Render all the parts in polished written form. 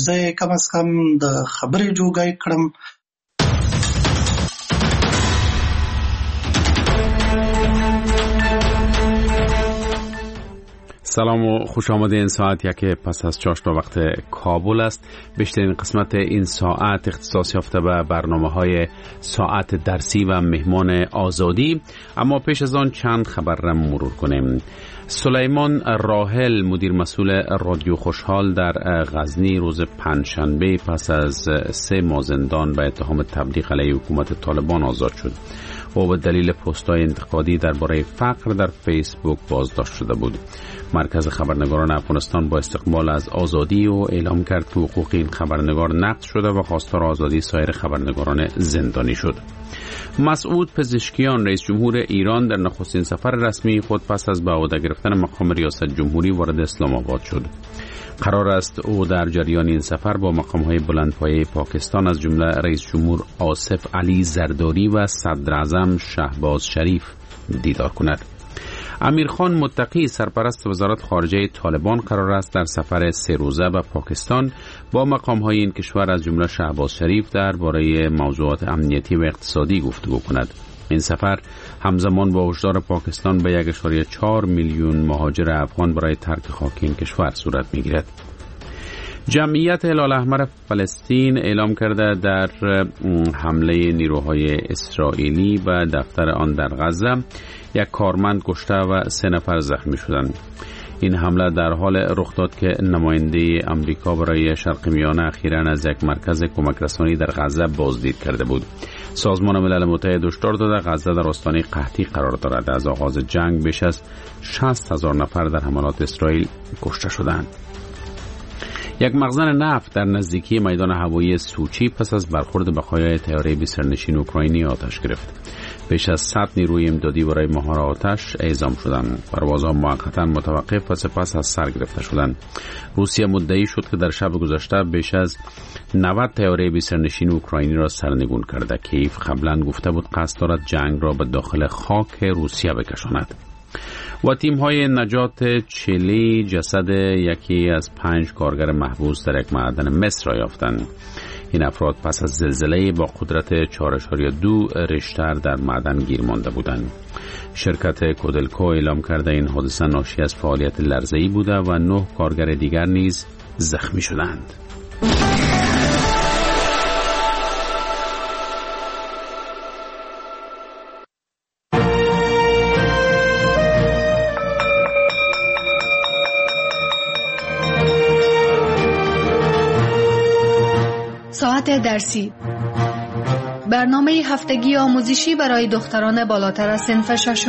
زه کم از کم د خبرې جوګای کړم. سلام و خوش آمدین. ساعت یک پس از چاشت وقت کابل است. بیشترین قسمت این ساعت اختصاص یافته به برنامه‌های ساعت درسی و مهمان آزادی، اما پیش از آن چند خبر را مرور کنیم. سلیمان راحل، مدیر مسئول رادیو خوشحال در غزنی، روز پنجشنبه پس از 3 ماه زندان به اتهام تبلیغ علیه حکومت طالبان آزاد شد. او به دلیل پست‌های انتقادی درباره فقر در فیسبوک بازداشت شده بود. مرکز خبرنگاران افغانستان با استقبال از آزادی او اعلام کرد که حقوق این خبرنگار نقض شده و خواستار آزادی سایر خبرنگاران زندانی شد. مسعود پزشکیان، رئیس جمهور ایران، در نخستین سفر رسمی خود پس از به عهده گرفتن مقام ریاست جمهوری وارد اسلام آباد شد. قرار است او در جریان این سفر با مقام‌های بلندپایه پاکستان از جمله رئیس جمهور آصف علی زرداری و صدر اعظم شهباز شریف دیدار کند. امیرخان متقی، سرپرست وزارت خارجه طالبان، قرار است در سفر 3 روزه به پاکستان با مقام‌های این کشور از جمله شهباز شریف درباره موضوعات امنیتی و اقتصادی گفتگو کند. این سفر همزمان با هشدار پاکستان به 1.4 میلیون مهاجر افغان برای ترک خاک این کشور صورت می‌گیرد. جمعیت هلال احمر فلسطین اعلام کرده در حمله نیروهای اسرائیلی و دفتر آن در غزه 1 کارمند کشته و 3 نفر زخمی شدند. این حمله در حال رخ داد که نماینده امریکا برای شرق میانه اخیراً از یک مرکز کمک رسانی در غزه بازدید کرده بود. سازمان ملل متحد هشدار داده غزه در آستانه قحطی قرار دارد. از آغاز جنگ بیش از 60,000 نفر در حملات اسرائیل کشته شدند. یک مخزن نفت در نزدیکی میدان هوایی سوچی پس از برخورد بقایای طیاره 20 سرنشین اوکراینی آتش گرفت. بیش از 100 نیروی امدادی برای مهار آتش اعزام شدند. پروازها موقتا متوقف و سپس از سر گرفته شدند. روسیه مدعی شد که در شب گذشته بیش از 90 طیاره 20 سرنشین اوکراینی را سرنگون کرده. کیف قبلا گفته بود قصد دارد جنگ را به داخل خاک روسیه بکشاند. و تیم‌های نجات چیلی جسد یکی از 5 کارگر محبوس در یک معدن مس را یافتند. این افراد پس از زلزله با قدرت 4.2 ریشتر در معدن گیر مانده بودند. شرکت کودلکو اعلام کرده این حادثه ناشی از فعالیت لرزه‌ای بوده و 9 کارگر دیگر نیز زخمی شدند. ساعت درسی، برنامه هفتگی آموزشی برای دختران بالاتر از صنف 6.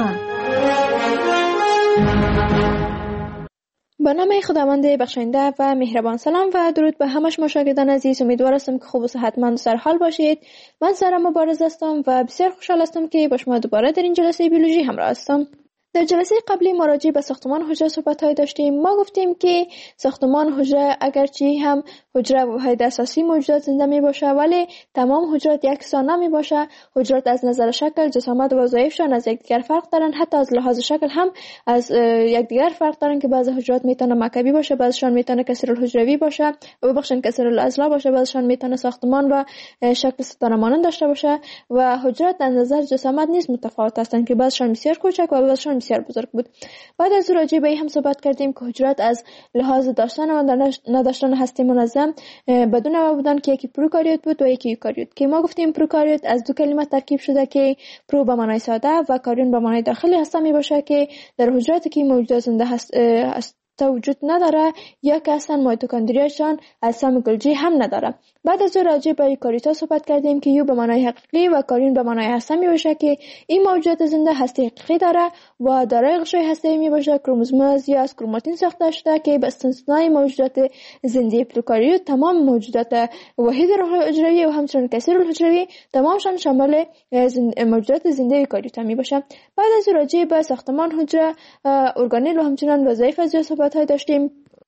با نام خداوند بخشنده و مهربان. سلام و درود به همه شما شاگردان عزیز. امیدوار هستم که خوب و صحتمند و سرحال باشید. من سارا مبارز هستم و بسیار خوشحال هستم که با شما دوباره در این جلسه بیولوژی همراه هستم. در جلسه قبلی ما راجع به ساختمان حجره صحبت‌های داشتیم. ما گفتیم که ساختمان حجره اگرچه هم حجره واحد اساسی موجودات زنده می باشه، ولی تمام حجرات یکسان نمی باشه. حجرات از نظر شکل، جسامت و وظایفشان از یکدیگر فرق دارن. حتی از لحاظ شکل هم از یکدیگر فرق دارن که بعضی حجرات میتونه مکعبی باشه، بعضیشان میتونه کسرالحجروی باشه و بخشن کسرالعضلا باشه، بعضیشان میتونه ساختمان و شکل ستاره مانند داشته باشه. و حجرات از نظر جسامت نیز متفاوت هستند که بعضیشان بسیار کوچک و بعضیشان بسیار بزرگ بود. بعد از راجع به هم صحبت کردیم که حجرات از لحاظ داشتن و نداشتن هسته منظم به دو نوع بودن که یکی پروکاریوت بود و یکی یوکاریوت. که ما گفتیم پروکاریوت از 2 کلمه ترکیب شده که پرو به معنای ساده و کاریون به معنای داخلی هسته می باشه که در حجراتی که موجودات زنده هست وجود نداره یا که اصلا میتوکندریاشان اجسام گلجی هم نداره. بعد از راجع به یوکاریوتا صحبت کردیم که یو به معنای حقیقی و کاریون به معنای هسته می باشه که این موجودات زنده هسته حقیقی داره و دارای غشای هسته می باشه. کروموزوم یا از کروماتین ساخته شده که به استثنای موجودات زنده پروکاریوت تمام موجودات واحد حجروی و همچنین کثیرالحجروی تمامشان شامل موجودات زنده یوکاریوتا می باشه. بعد از راجع به ساختمان حجره، ارگانل و همچنین وظایف از صحبت های داشتیم.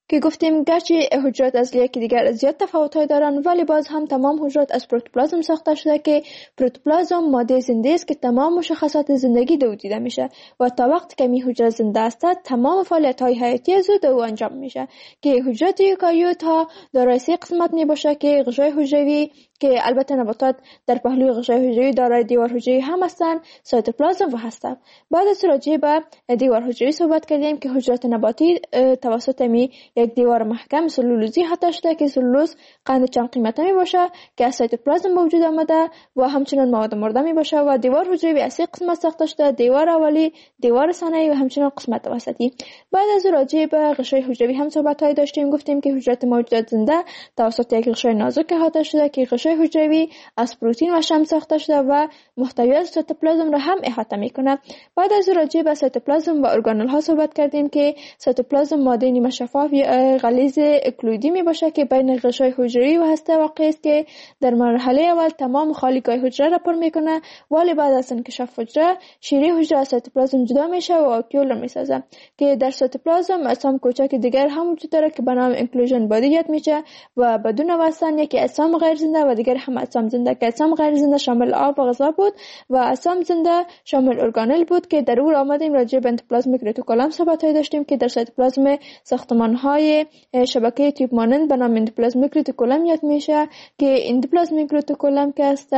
که گفتیم گرچه حجرات از یکی دیگر زیاد تفاوت‌های دارن، ولی باز هم تمام حجرات از پروتوپلازم ساخته شده که پروتوپلازم ماده زنده است که تمام مشخصات زندگی در او دیده میشه و تا وقتی که می حجره زنده است تمام فعالیت‌های حیاتی از او در او انجام میشه. که حجرات یوکاریوت ها دارای 3 قسمت می باشه که غشای حجروی، که البته نباتات در پهلوی غشای حجروی دارای دیوار حجروی هم هستند، سایتوپلازم و هستند. بعد از راجع به دیوار حجروی صحبت کردیم که حجرات نباتی توسط یک دیوار محکم سلولوزی حتی شده که سلولوز قند چند قیمته می باشه که از سایتوپلازم به وجود آمده و همچنین مواد مرده می باشه. و دیوار حجروی از 3 قسمت ساخته شده: دیوار اولی، دیوار ثانوی و همچنین قسمت وسطی. بعد از راجع به غشای حجروی هم صحبت داشتیم، گفتیم که حجرات موجودات زنده توسط یک غشای نازک احاطه شده که غشای حجروی از پروتئین و شحم ساخته شده و محتویات سایتوپلازم را هم احاطه میکنه. بعد از راجع به سایتوپلازم و ارگانل ها صحبت کردیم که سایتوپلازم ماده نیمه شفاف یا غلیظ اکلویدی می باشه که بین غشای حجروی و هسته واقع است که در مرحله اول تمام خالیگاه حجره را پر میکنه، ولی بعد از انکشاف حجره شیره حجره از سایتوپلازم جدا میشه و آکیول را میسازه. که در سایتوپلازم اجسام کوچک دیگر هم وجود داره که به نام انکلوژن بادی یاد میشه و بدون واسطه یکی اجسام غیر زنده و دیگر هم اجسام زنده که اجسام غیر زنده شامل آب و غذا بود و اجسام زنده شامل ارگانل بود که در اون آمدیم راجع به اندوپلازمیک ریتیکولوم صحبت داشتیم که در سایتوپلازم ساختمان‌های شبکه تیپ مانند به نام اندوپلازمیک ریتیکولوم یاد میشه که اندوپلازمیک ریتیکولوم که است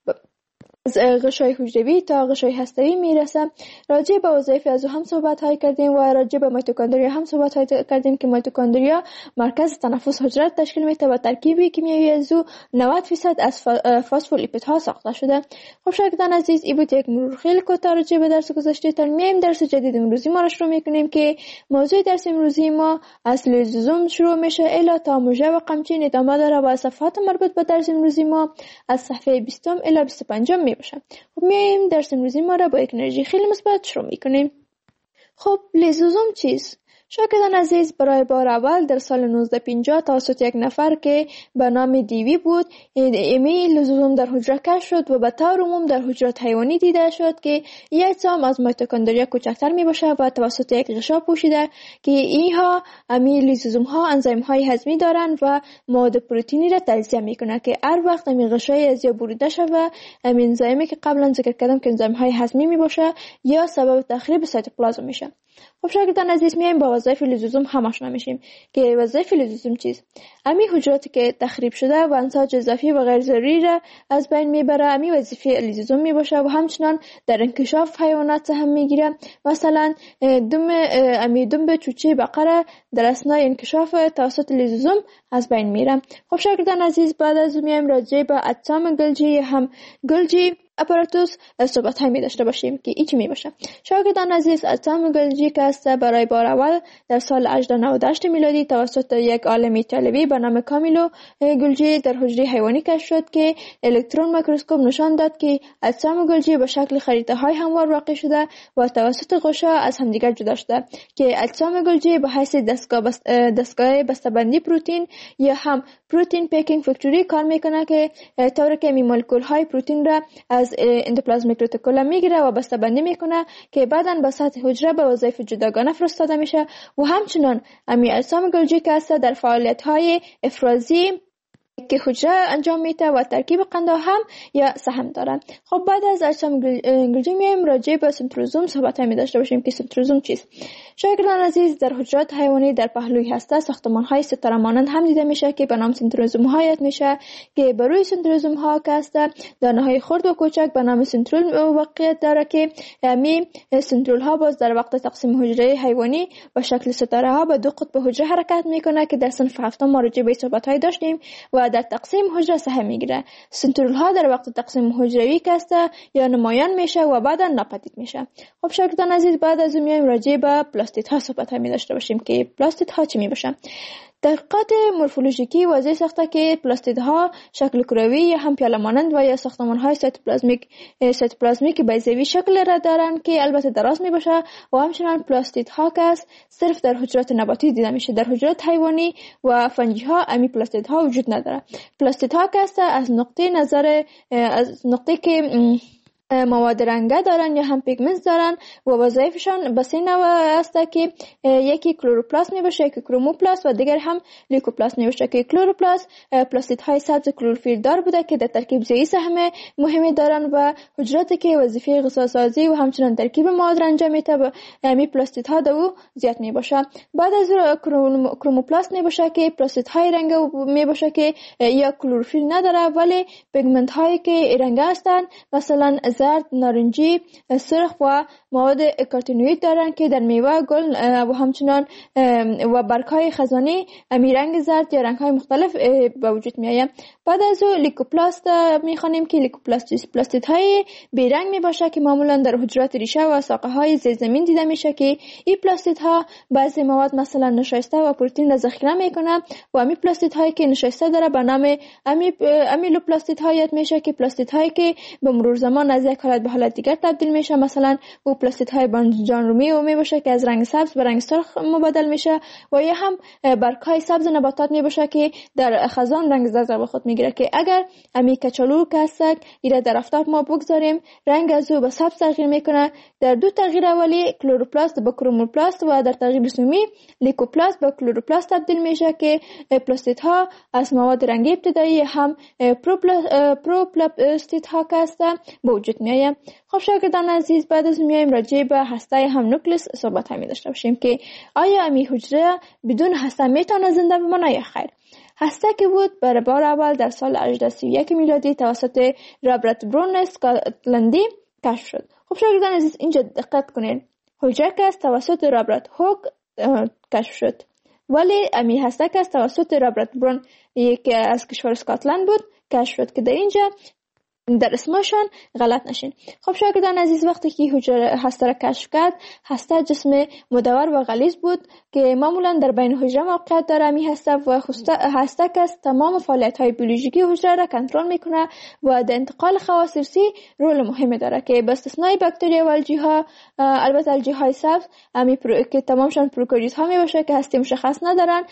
از غشای حجروی تا غشای هسته‌ای میرسه. راجع به وظایف از هم صحبت کردیم و راجع به میتوکندریا هم صحبت کردیم که میتوکندریا مرکز تنفس حجرات تشکیل میده و ترکیبی کیمیایی از او 90% از فسفولیپیدها ساخته شده. خب شاگردان عزیز، این بود یک مرور خیلی کوتاه راجع به درس گذشته. تا میایم درس جدید امروزی ما را شروع میکنیم که موضوع درس امروزی ما از لیزوزوم شروع میشه الی تا موژه و قمچین ادامه داره و صفحات مربوط به درس امروزی ما از صفحه 20 الی 25 باشه. خب میایم درس امروزی ما را با یک انرژی خیلی مثبت شروع میکنیم. خب لیزوزوم چیست؟ شاگردان عزیز، برای بار اول در سال 1950 توسط یک نفر که به نام دیوی بود ایمی لیزوزوم در حجره کشف شد و به طور عموم در حجرات حیوانی دیده شد که یک اجسام از میتوکندریا کوچکتر می باشه و توسط یک غشا پوشیده که اینها امی لیزوزوم ها انزیم های هضمی دارند و مواد پروتئینی را تجزیه میکنه که هر وقت امی غشای از یا بریده شوه امی انزیمی که قبلا ذکر کردم که انزیم های هضمی می باشه یا سبب تخریب سایتوپلازم میشه. خب شاگردان عزیز، میایم با وظایف لیزوزوم هم آشنا میشیم که وظایف لیزوزوم چیست. امی حجراتی که تخریب شده و انساج اضافی و غیر ضروری را از بین میبره امی وظیفه لیزوزوم میباشه و همچنان در انکشاف حیوانات سهم میگیره. مثلا دم چوچه بقره در اثنای انکشاف توسط لیزوزوم از بین میره. خب شاگردان عزیز، بعد از میایم راجع به اجسام گلجی هم گلجی اپاراتوس صحبت هایی داشته باشیم که این چی می باشه. شاگردان عزیز، اجسام گلجی که است برای بار اول در سال 1898 میلادی توسط یک عالم ایتالیایی به نام کامیلو گلجی در حجره حیوانی کشف شد که الکترون میکروسکوپ نشان داد که اجسام گلجی به شکل خریطه های هموار واقع شده و توسط غشا از همدیگر جدا شده که اجسام گلجی به حیث دستگاه بسته‌بندی پروتئین یا هم پروتئین پیکینگ فکتوری کار میکنه که طوری که مولکول های پروتئین را از اندوپلازمیک ریتیکولوم میگیره و بسته‌بندی میکنه که بعداً به سطح حجره به وظایف جداگانه فرستاده میشه و همچنان امی اجسام گلجی که است در فعالیت‌های افرازی که حجره انجام میده و ترکیب قنده هم یا سهم دارن. خب بعد از اجسام گلجی میایم راجع به سنتروزوم صحبت می داشته باشیم که سنتروزوم چیست. شاگردان عزیز، در حجرات حیوانی در پهلوی هسته ساختمان های ستاره مانند هم دیده میشه که به نام سنتروزوم ها یاد میشه که بر روی سنتروزوم ها که است دانه های خرد و کوچک به نام سنترول واقعیت داره که می سنترول ها باز در وقت تقسیم حجره حیوانی به شکل ستاره ها به دو قطب حجره حرکت میکنه که در صنف هفتم ما راجع به صحبت های داشتیم و در تقسیم حجره سهم میگیره. سنترول ها در وقت تقسیم حجروی کسته یا نمایان میشه و بعدا ناپدید میشه. خب شاگردان عزیز، بعد از اون میایم راجع به پلاستید ها صحبت می داشته باشیم که پلاستید ها چی می باشه. تحقیقات مورفولوژیکی واضح ساخته که پلاستیدها شکل کروی یا هم پیاله مانند و یا ساختمان‌های سایتوپلازمیک بیضوی شکل را دارند که البته دراز میباشه و همچنین پلاستیدها که صرف در حجرات نباتی دیده میشه. در حجرات حیوانی و فنجی ها امی پلاستیدها وجود نداره. پلاستیدها که از نقطه که مواد رنگه دارن یا هم پیگمنت دارن و وظایفشان به 3 نوع است که یکی کلروپلاست می باشه، یکی کروموپلاست و دیگر هم لیکوپلاست می باشه. که کلروپلاست پلاستید های سبز کلروفیل دار بوده که در ترکیب زیادی سهم مهمی دارن و حجراتی که وظیفه غذاسازی و همچنین ترکیب مواد را انجام میده و همین پلاستید ها دو زیاد می باشه. بعد از کروموپلاست می باشه که پلاستید های رنگه می باشه که یا کلروفیل نداره ولی پیگمنت هایی که رنگه هستند مثلا زرد، نارنجی، سرخ و مواد کارتینوئید دارن که در میوه، گل و همچنان و برگ‌های خزانی امی رنگ زرد یا رنگ‌های مختلف به وجود میآید. بعد از او لیکوپلاست می‌خوانیم که پلاستیدهای بیرنگ میباشه که معمولا در حجرات ریشه و ساقه‌های زیرزمین دیده میشه که این پلاستیدها بعضی مواد مثلا نشایسته و پروتئین را ذخیره میکنه و امی پلاستیدهایی که نشایسته داره به نام امیلوپلاستیدها یاد میشه که پلاستیدهایی که به مرور زمان از یک حالت به حالت دیگر تبدیل میشه مثلا او پلاستیدهای بانجان رومی و میباشه که از رنگ سبز به رنگ سرخ مبادل میشه و یا هم برگ‌های سبز نباتات میباشه که در خزان رنگ زرد به خود میگیره که اگر امی کچالو که هست ایره در آفتاب ما بگذاریم رنگ از او به سبز تغییر میکنه. در دو تغییر اولی کلروپلاست به کروموپلاست و در تغییر دومی لیکوپلاست به کلروپلاست تبدیل میشه که پلاستیدها از مواد رنگی ابتدایی هم پروپلاستیدها که هستن به وجود میآید. خب شاگردان عزیز بعد از میایم راجع به هسته هم نوکلئوس صحبت همی داشته باشیم که آیا امی حجره بدون هسته میتونه زنده بمانه یا خیر. هسته که بود برای بار اول در سال 1831 میلادی توسط رابرت برون اسکاتلندی کشف شد. خب شاگردان عزیز اینجا دقت کنین، حجره که از توسط رابرت هوک کشف شد ولی امی هسته که از توسط رابرت برون که از کشور اسکاتلند بود کشف شد که در اینجا در اسمشان غلط نشین. خب شاگردان عزیز وقتی که حجره هسته را کشف کرد، هسته جسم مدور و غلیظ بود که معمولا در بین حجره موقعیت داره. می هسته و هسته که تمام فعالیت های بیولوژیکی حجره را کنترل میکنه و در انتقال خواص ارثی رول مهمی داره که به استثنای باکتریا و الژیها، البته الژیهای سبز که تمامشان پروکاریوت ها می باشه که هسته مشخص ندارن،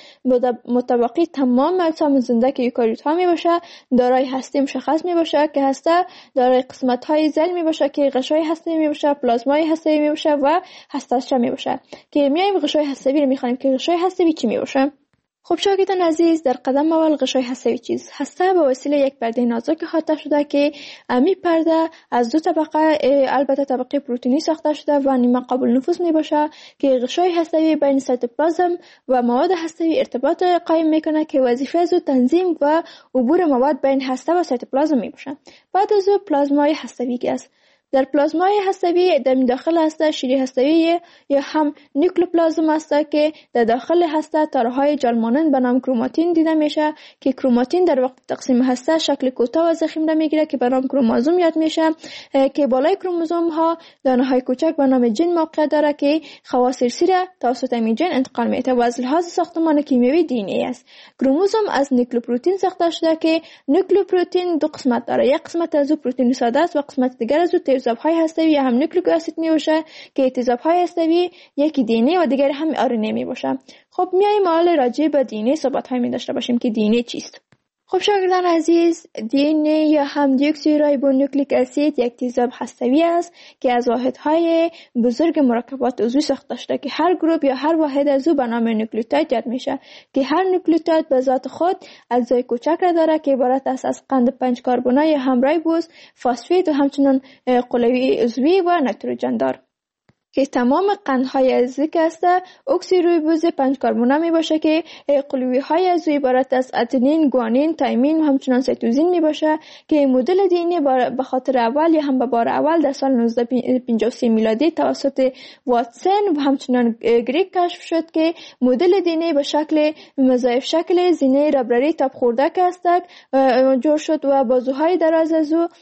متبقی تمام اجسام زنده که یوکاریوت ها می باشه دارای هسته مشخص می باشه که هسته دارای قسمت های ذیل می باشه که غشای هسته‌ای می باشه، پلازمای هسته‌ای می باشه و هسته‌چه می باشه که میایم غشای هسته‌ای رو میخوانیم که غشای هسته‌ای چی می باشه. خب شاگردان عزیز در قدم اول غشای هسته‌ای چیز هسته به وسیله یک پرده نازک احاطه شده که امی پرده از دو طبقه البته طبقه پروتئینی ساخته شده و نیمه قابل نفوذ می باشه که غشای هسته‌ای بین سایتوپلازم و مواد هسته‌ای ارتباط قائم میکنه که وظیفه از تنظیم و عبور مواد بین هسته و سایتوپلازم می باشه. بعد از پلازمای هسته‌ای است. در پلازمای هسته‌ای در داخل هسته شیری هسته‌ای یا هم نیوکلوپلازم است که در داخل هسته تارهای جال مانند به نام کروماتین دیده میشه که کروماتین در وقت تقسیم هسته شکل کوتاه و ضخیم را میگیره که به نام کروموزوم یاد میشه که بالای کروموزوم ها دانه های کوچک به نام ژن موقعیت داره که خواص ارثی را توسط این ژن انتقال میده و از لحاظ ساختمان کیمیایی دی ان ای است. کروموزوم از نیوکلئوپروتئین ساخته شده که نیوکلئوپروتئین دو قسمت داره، یک قسمت از او پروتئین ساده است و قسمت دیگر از او تیزاب‌های هسته‌ای یا هم نیوکلیک اسید میباشه که تیزاب‌های هسته‌ای یکی دی ان ای و دیگر هم آر ان ای میباشه. خب میایم حالا راجع به دی ان ای صحبت‌های می داشته باشیم که دی ان ای چیست. خب شاگردان عزیز دی ان ای یا هم دیوکسیریبونوکلیک اسید یک تیزاب هسته‌ای است که از واحدهای بزرگ مرکبات عضوی ساخته شده که هر گروه یا هر واحد از او به نام نوکلیوتید یاد میشه که هر نوکلیوتید به ذات خود اجزای کوچک را داره که عبارت است از قند 5 کربنای هم ریبوز، فسفید و همچنین قلوی عضوی و نیتروژن دار که تمام قندهای عضوی که است اکسیریبوز 5 کربنی می باشه که قلوی های عضوی عبارت از ادنین، گوانین، تایمین و همچنین سیتوزین می باشه که مدل دی ان ای به خاطر اول یا هم به بار اول در سال 1953 میلادی توسط واتسون و همچنین گریگ کشف شد که مدل دی ان ای به شکل مضاعف شکل زینه ربرری تاب خورده که است جور شد و بازوهای دراز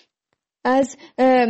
از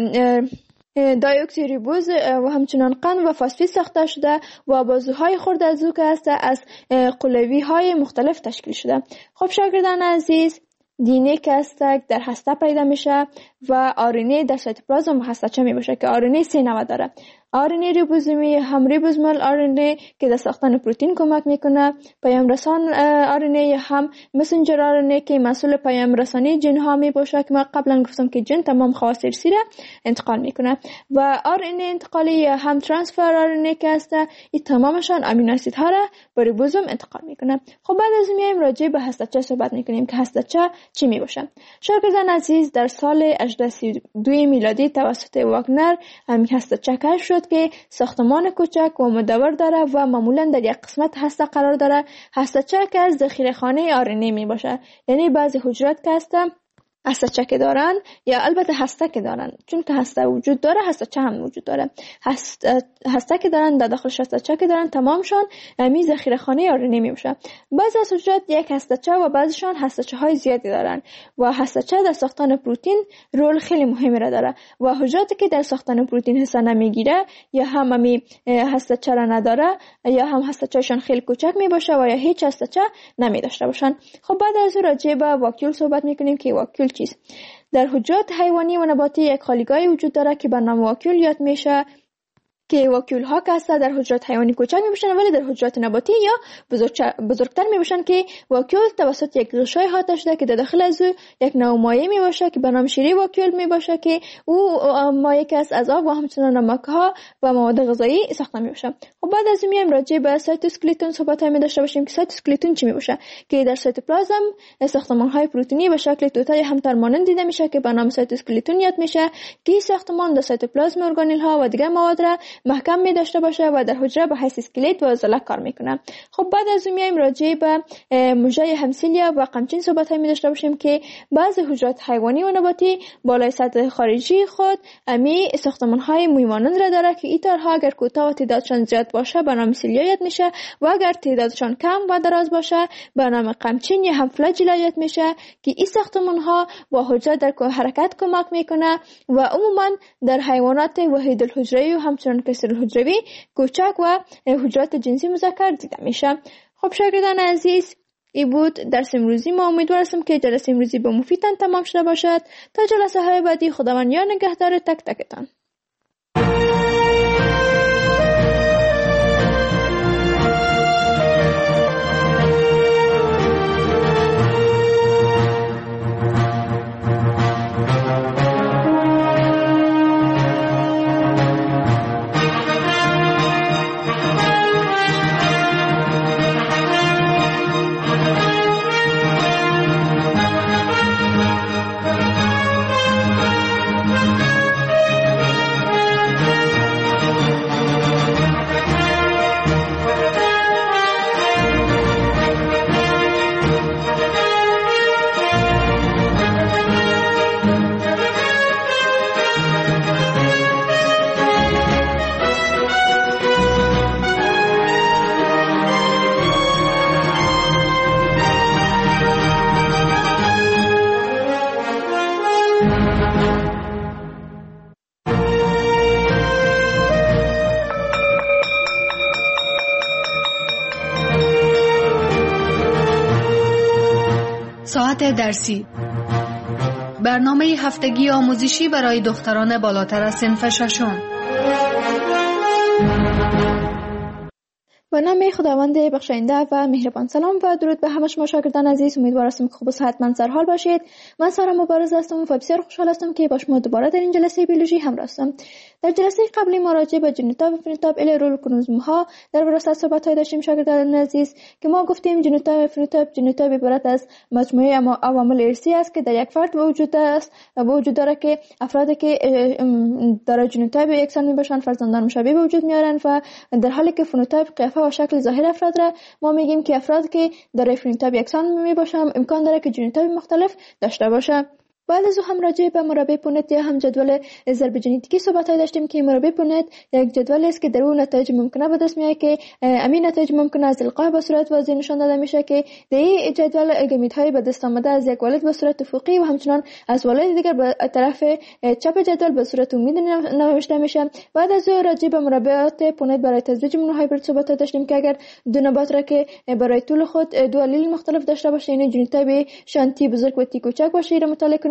دایوکسیریبوز و همچنان قند و فسفید ساخته شده و بازوهای خرد از او که است از قلوی های مختلف تشکیل شده. خب شاگردان عزیز دی ان ای که است در هسته پیدا میشه و آر ان ای در سایتوپلازم و هسته‌چه می باشه که آر ان ای 3 نوع داره. RNA ریبوزومی هم ریبوزومال RNA که در ساختن پروتئین کمک میکنه، پیام رسان RNA هم مسنجر RNA که مسئول پیام رسانی جن ها می باشه که ما قبلا گفتم که جن تمام خواص ارثی را انتقال میکنه و RNA انتقالی هم ترانسفر RNA که هست این تمامشان امینو اسید ها را به ریبوزوم انتقال میکنه. خب بعد از میایم راجع به هستچه صحبت میکنیم که هستچه چی می باشه. شاگردان عزیز، در سال 1832 میلادی توسط واگنر همین هستچه کشف شد که ساختمان کوچک و مدور داره و معمولا در یک قسمت هسته قرار داره. هستچه که از ذخیره‌خانه RNA می باشه، یعنی بعضی حجرات که هستچه که دارن یا البته هسته که دارن، چون که هسته وجود داره هستچه هم وجود داره. هسته که دارن در داخلش هستچه که دارن تمامشان همین ذخیره‌خانه RNA می باشه. بعضی از حجرات یک هستچه و بعضیشان هستچه های زیادی دارن و هستچه در ساختن پروتئین رول خیلی مهمی را داره و حجراتی که در ساختن پروتئین حصه نمیگیره یا هم همین هستچه را نداره یا هم هستچهشان خیلی کوچک می باشه و یا هیچ هستچه نمی داشته باشن. خب بعد از راجع به واکیول صحبت میکنیم که واکیول چیست. در حجرات حیوانی و نباتی یک خالیگاهی وجود داره که به نام واکیول یاد میشه که واکیول ها که هستن در حجرات حیوانی کوچک میباشن ولی در حجرات نباتی یا بزرگتر میباشن که واکیول توسط یک غشای احاطه شده که در داخل از او یک نوع مایع میباشه که به نام شیره واکیول میباشه که او مایع که از آب و همچنان نمک ها و مواد غذایی ساخته میباشه. خب بعد از میایم راجع به سایتوسکلتون صحبت می داشته باشیم که سایتوسکلتون چی میباشه که در سایتوپلازم ساختمان های پروتئینی به شکل توتای همتر مانند دیده میشه که به نام سایتوسکلتون یاد میشه که ساختمان در سایتوپلازم ارگانل ها و دیگر مواد را محکم می داشته باشه و در حجره به حیث اسکلت و عضله کار میکنه. خب بعد از اون میایم راجع به مژه همسیلیا و قمچین صحبت می داشته باشیم که بعضی حجرات حیوانی و نباتی بالای سطح خارجی خود امی ساختمان های موی مانند را داره که این تارها اگر کوتاه و تعدادشان زیاد باشه به نام سیلیا یاد میشه و اگر تعدادشان کم و دراز باشه به نام قمچین یا هم فلاجلا یاد میشه که این ساختمان ها با حجره در حرکت کمک میکنه و عموما در حیوانات وحید الحجروی و همچنان کسر الحجروی کوچک و حجرات جنسی مذکر دیده میشه. خب شاگردان عزیز، این بود درس امروزی ما. امیدوار هستم که جلسه امروزی به مفیدتان تمام شده باشد. تا جلسه های بعدی خداوند یار نگهدار تک تکتان. ساعت درسی، برنامه هفتگی آموزشی برای دختران بالاتر از صنف ششم. با نام خداوند بخشاینده و مهربان. سلام و درود به همه شما شاگردان عزیز. امیدوارم که خوب و صحتمند سرحال باشید. من سارا مبارز هستم و بسیار خوشحال هستم که با شما دوباره در این جلسه بیولوژی همراه هستم. در جلسه قبلی ما راجع به ژنوتاپ و فنوتاپ رول کروموزوم ها در وراثت صحبت داشتیم شاگردان عزیز که ما گفتیم ژنوتاپ و فنوتاپ عبارت از مجموعه عوامل ارثی است که در یک فرد وجود است و وجود داره که افرادی که دارای ژنوتاپ یکسان میباشند فرزندان مشابه به وجود میارن و در حالی که فنوتاپ قیافه و شکل ظاهر افراد را ما میگیم که افرادی که دارای فنوتاپ یکسان میباشند امکان داره که ژنوتاپ مختلف داشته باشه. بعد از هم راجع به مربع پونت یا هم جدول ضرب ژنتیکی صحبت داشتیم که مربع پونت یک جدول است که در اون نتایج ممکنه به دست میاد که همین نتایج ممکنه از القاء به صورت واضح نشان داده میشه که در این جدول گامیت‌های به دست آمده از یک والد به صورت افقی و همچنان از والد دیگر به طرف چپ جدول به صورت عمودی نوشته میشه. بعد از راجع به مربعات پونت برای تزویج مونوهایبرید صحبت داشتیم که اگر دو نبات را که برای طول خود دو الیل مختلف داشته باشه، یعنی ژنوتاپ شانتی بزرگ و تی کوچک باشه، را مطالعه کنیم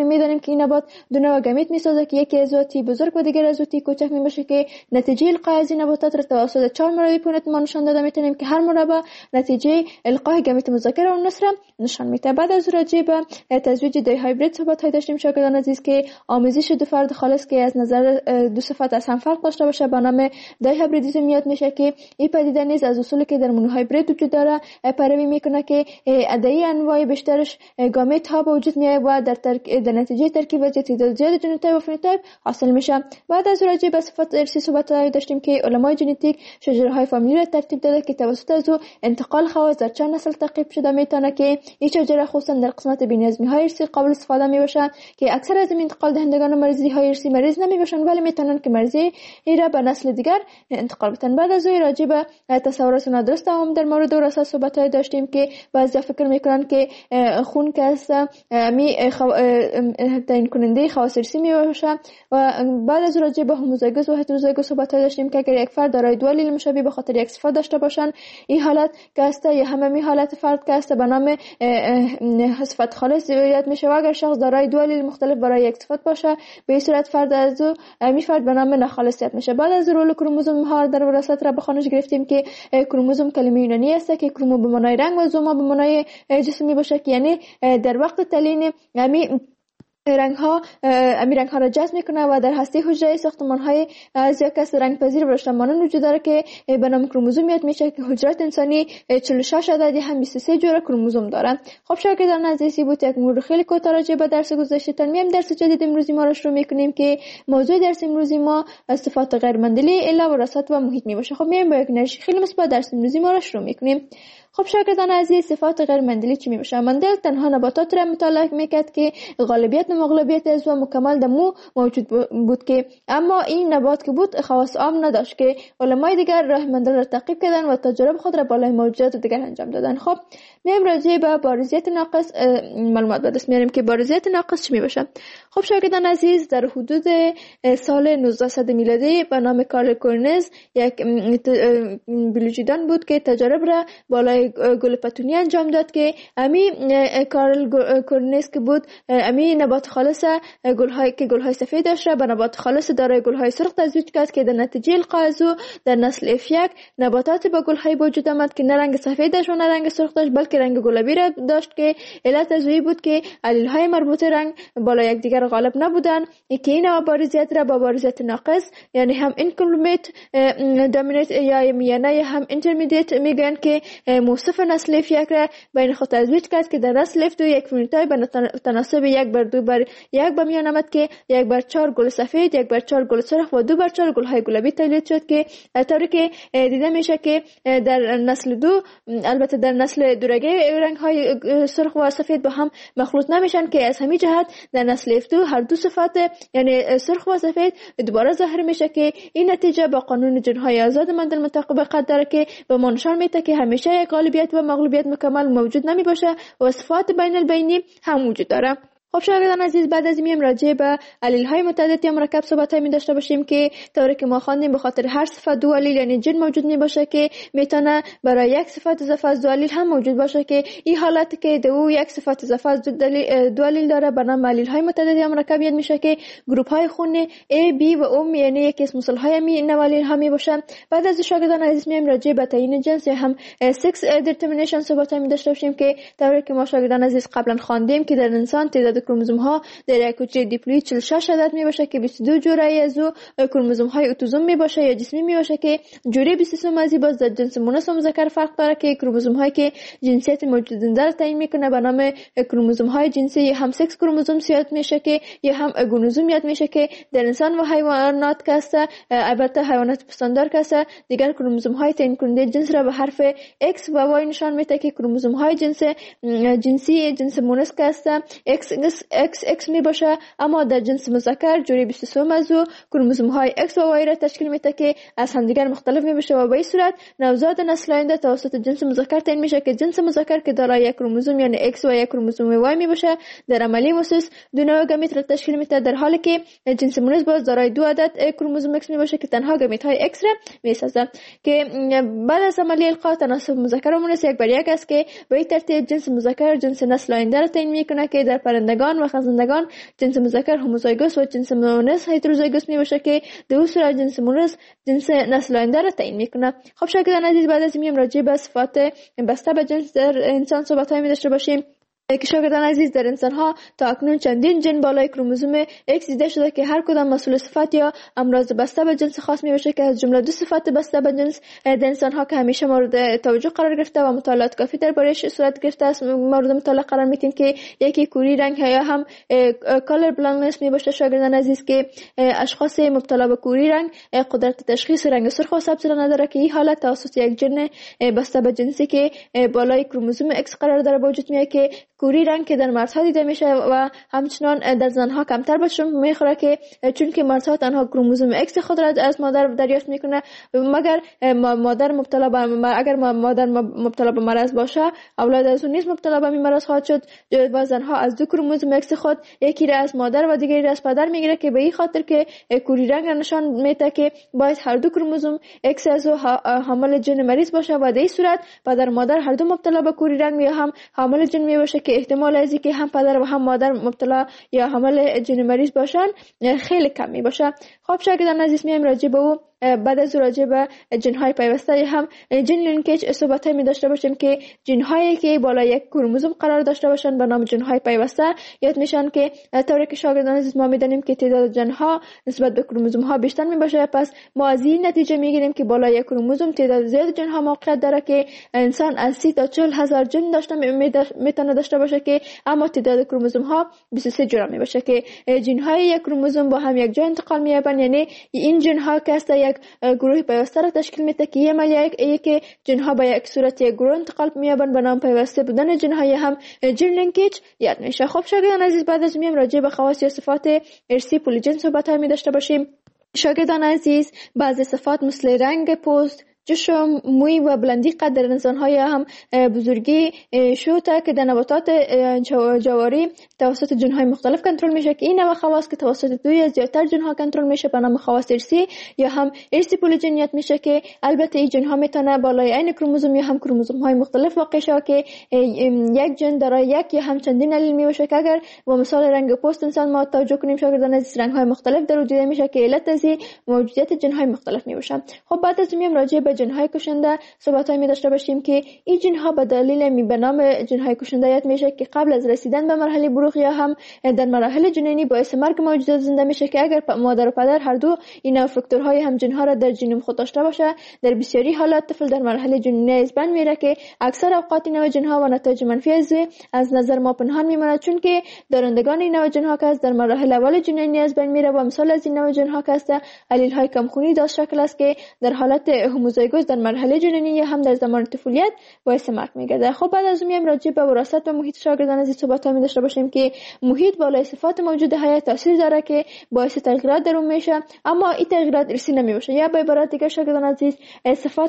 می‌دانیم که این نبات دو نوع گمیت می‌سازد که یکی عضواتی بزرگ و دیگر عضواتی کوچک می‌باشه که نتیجه القای از این نباتات را توسط 4 مربع پونت ما نشان داده می‌تونیم که هر مربع نتیجه القای گمیت مذکر و مؤنث را نشان می‌ده. بعد از راجع به تزویج دی هایبرید صحبت داشتیم شاگردان عزیز که آمیزش دو فرد خالص که از نظر دو صفت از هم فرق داشته باشه به نام دی هایبریدیسم یاد میشه که این پدیده نیز از اصولی که در مونو هایبرید وجود داره پیروی میکنه که ادعی انواع بیشترش گامیت ها به وجود میاد و در نتیجه ترکیب و تعداد زیاد ژنوتایپ و فنوتایپ حاصل میشه. بعد از راجع به صفات ارثی صحبت داشتیم که علمای ژنتیک شجره های فامیلی را ترتیب داده که توسط از انتقال خواص در چند نسل تعقیب شده میتونه که این شجره خصوصا در قسمت بی‌نظمی های ارثی قابل استفاده میباشه که اکثر از این انتقال دهندگان مریضی های ارثی مریض نمیباشن ولی میتونن که مریضی را به نسل دیگر انتقال بدن. بعد از راجع به تصورات نادرست هم در مورد وراثت صحبت داشتیم که بعضی فکر میکنن که خون که است می تعیین کننده خواص ارثی میباشه و بعد از راجع به هوموزایگوس و هتروزایگوس صحبت داشتیم که اگر یک فرد دارای دو آلیل مشابه به خاطر یک صفت داشته باشن این حالت که است یا همه حالت فرد که است به نام صفت خالص یاد میشه و اگر شخص دارای دو آلیل مختلف برای یک صفت باشه به این صورت فرد از می فرد به نام ناخالصیت میشه. بعد از رول کروموزوم ها در وراثت را بخوانش گرفتیم که کروموزوم کلمه یونانی است که کرومو به معنای رنگ و زوما به معنای جسمی باشه که یعنی در وقت تلین رنگ ها را جذب میکنه و در هسته حجره ساختمان های از یک کس رنگ پذیر برشتن مانند وجود داره که به نام کروموزوم یاد میشه که حجرات انسانی 46 عددی هم 23 جوره کروموزوم دارن. خب شاگردان عزیزی بود یک مورد خیلی کوتاه راجع به درس گذشته تنمیم درس جدید امروزی ما را شروع میکنیم که موضوع درس امروزی ما صفات غیر مندلی الا وراثت و محیط میباشه. خب میایم با یک انرژی خیلی مثبت درس امروزی ما را شروع میکنیم. خب شاگردان عزیز صفات غیر مندلی چی میباشه؟ مندل تنها نباتات را مطالعه میکرد که غالبیت و مغلوبیت از و مکمل در مو موجود بود که اما این نبات که بود خواص عام نداشت که علمای دیگر راه مندل را تعقیب کردن و تجارب خود را بالای موجودات دیگر انجام دادن. خب میایم راجع به بارزیت ناقص معلومات به دست میاریم که بارزیت ناقص چی میباشه. خب شاگردان عزیز در حدود سال 1900 میلادی به نام کارل کورنز یک بیولوژیدان بود که تجارب را بالای گل پتونی انجام داد که امی کارل کورنز که بود امی نبات خالص گل‌های سفید داشت به نبات خالص دارای گل‌های سرخ تزویج کرد که در نتیجه القای از در نسل F1 نباتات با گل‌های وجود آمد که نه رنگ سفید داشت و نه رنگ سرخ داشت بلکه رنگ گلابی را داشت که علت از وی بود که علیل‌های مربوط رنگ بالا یکدیگر غالب نبودن که این بارزیت را با بارزیت ناقص یعنی هم اینکمپلیت دامینیت یا میانه هم اینترمدیت میگن که موصف نسل F1 را بین خود تزویج کرد که در نسل F2 یک فنوتایپ به تناسب 1/2/1 به میان آمد که 1/4 گل سفید 1/4 گل سرخ و 2/4 گل‌های گلابی تولید شد که طوری که دیده میشه که در نسل 2 البته در نسل دورگه رنگ‌های سرخ و سفید با هم مخلوط نمیشن که از همین جهت در نسل F2 هر دو صفات یعنی سرخ و سفید دوباره ظاهر میشه که این نتیجه با قانون جن‌های آزاد مندل مطابقت داره که به ما نشان میده که همیشه غالبیت و مغلوبیت مکمل موجود نمی باشه و صفات بین البینی هم وجود داره. خب شاگردان عزیز بعد از این راجع به علیل های متعدد یا مرکب صحبت می داشته باشیم که طوری که ما خواندیم به خاطر هر صفت دو علیل یعنی جن موجود می باشه که میتونه برای یک صفت اضافه از دو علیل هم موجود باشه که این حالت که دو یک صفت اضافه از دو علیل داره به نام علیل های متعدد یا مرکب یاد میشه که گروپ های خون A B و O یعنی یک اسم مثال های می نوالیل ها می باشه. بعد از شاگردان عزیز می راجع به تعیین جنس یا هم سکس دیترمینیشن صحبت می داشته باشیم که طوری که ما شاگردان عزیز قبلا خواندیم که در انسان تعداد کروموزوم ها در یک حجره دیپلوید 46 عدد می باشه که 22 جوره از کروموزوم های اتوزوم می باشه یا جسمی می باشه که جوره 23 از باز در جنس مؤنث و مذکر فرق داره که کروموزوم هایی که جنسیت موجود زنده را تعیین میکنه به نام کروموزوم های جنسی یا هم سکس کروموزوم یاد میشه که یا هم گونوزوم یاد میشه که در انسان و حیوانات که است البته حیوانات پستاندار که است دیگر کروموزوم های تعیین کننده جنس را به حرف X و Y نشان میده که کروموزوم های جنسی جنس مؤنث که است X می باشه اما در جنس مذکر جوری 23 از کروموزوم های X و Y را تشکیل میده که از همدیگر مختلف می باشه و به این صورت نوزاد نسل آینده توسط جنس مذکر تعیین میشه که جنس مذکر که دارای یک کروموزوم یعنی X و یک کروموزوم Y می باشه در عملی اساس دو نوع گمیت را تشکیل میده در حالی که جنس مؤنث باز دارای دو عدد کروموزوم X می باشه که تنها گمیت های X را میسازه که بعد از عملی القا تناسب مذکر و مؤنث 1/1 است که به این ترتیب جنس مذکر جنس نسل آینده را تعیین میکنه که در پرندگان پرندگان و خزندگان جنس مذکر هوموزایگوس و جنس مؤنث هتروزایگوس میباشه که در اون صورت جنس مؤنث جنس نسل آینده را تعیین میکنه. خب شاگردان عزیز، بعد از این راجع به صفات بسته به جنس در انسان صحبت‌هایی می داشته باشیم که شاگردان عزیز در انسان ها تا اکنون چندین جن بالای کروموزوم X دیده شده که هر کدام مسئول صفت یا امراض بسته به جنس خاص می باشه که از جمله 2 صفت بسته به جنس در انسان ها که همیشه مورد توجه قرار گرفته و مطالعات کافی درباره‌اش صورت گرفته است مورد مطالعه قرار میدیم که یکی کوری رنگ یا هم کالر بلایندنس می باشه شاگردان عزیز که اشخاص مبتلا به کوری رنگ قدرت تشخیص رنگ سرخ و سبز را نداره که این حالت توسط یک جن بسته به جنسی که بالای کروموزوم X قرار داره به وجود میاد که کوری رنگ که در مردها دیده میشه و همچنان در زنها کمتر به شمار میخوره که چون که مردها تنها کروموزوم X خود را از مادر دریافت میکنه مگر مادر مبتلا به اگر مادر مبتلا به مرض باشه اولاد از اون نیز مبتلا به مرض خواهد شد و زنها از 2 کروموزوم X خود یکی را از مادر و دیگری را از پدر میگیره که به این خاطر که کوری رنگ نشان میده که باید هر 2 کروموزوم X از حامل جن مریض باشه و در این صورت پدر و مادر هر دو مبتلا به کوری رنگ یا هم حامل جن می باشه که احتمال از اینکه هم پدر و هم مادر مبتلا یا حامل جن مریض باشن خیلی کم می باشه. خب شاگردان عزیز میایم راجع به او بعد از راجع به جن‌های پیوسته هم جن لینکیج صحبت می داشته باشیم که جن‌هایی که بالای یک کروموزوم قرار داشته باشن به نام جن‌های پیوسته یاد میشن که طوری که شاگردان عزیز ما میدونیم که تعداد جن‌ها نسبت به کروموزوم ها بیشتر می باشه، پس ما از این نتیجه میگیریم که بالای یک کروموزوم تعداد زیاد جن‌ها موقعیت داره که انسان از 30 تا 40 هزار جن میتونه داشته باشه که اما تعداد کروموزوم ها 23 جور می باشه که جن‌های یک کروموزوم با هم یک جا انتقال می‌یابند. یعنی این جن‌ها که است یک گروه پیوسته را تشکیل میده که یک جن‌ها به یک صورت یک گروه انتقال می‌یابند به نام پیوسته بودن جن‌های هم جن لینکیج یاد میشه. خب شاگردان عزیز بعد از میام راجع به خواص یا صفات ارثی پولیجن صحبت می داشته باشیم. شاگردان عزیز بعضی صفات مثل رنگ پوست، جسم، موی و بلندی قد در انسان‌های هم بزرگی شوته که در نباتات جواری توسط جن‌های مختلف کنترل میشه که این نوع خواص که توسط 2 یا زیادتر جن‌ها کنترل میشه به نام خواص ارثی یا هم ارثی پولیجنیت میشه که البته این جن‌ها میتونه بالای عین کروموزوم یا هم کروموزوم‌های مختلف واقع شه که یک جن دارای یک یا هم چندین الیل میشه که اگر با مثال رنگ پوست انسان ما توجه کنیم شاگردان عزیز رنگ‌های مختلف در وجود میشه که علت از موجودیت جن‌های مختلف میباشه. خب بعد از میام راجع به جن‌های کشنده صحبت‌هایی می داشته باشیم که این جن‌ها به دلیل به نام جن‌های کشنده یاد میشه که قبل از رسیدن به مرحله بلوغ یا هم در مراحل جنینی باعث مرگ موجودات زنده میشه که اگر مادر و پدر هر دو این فاکتورهای هم جن‌ها را در ژنوم خود داشته باشه در بسیاری حالات طفل در مرحله جنینی از بین میره که اکثر اوقات این نوع جن‌ها و نتایج منفی از نظر ما پنهان میمونه چون که دارندگان این نوع جن‌ها که در مراحل اول جنینی از بین میره و مثال از این نوع جن‌ها که الیل‌های کمخونی داشت شکل است که در حالت هوموزایگوس در مرحله جنینی یا هم در زمان طفولیت باعث مرگ میگرده. خب بعد از اون میایم راجع به وراثت و محیط شاگردان عزیز صحبت می داشته باشیم که محیط بالای صفات موجود حیات تاثیر داره که باعث تغییرات در اون میشه اما این تغییرات ارثی نمیشه یا به عبارت دیگه شاگردان عزیز صفات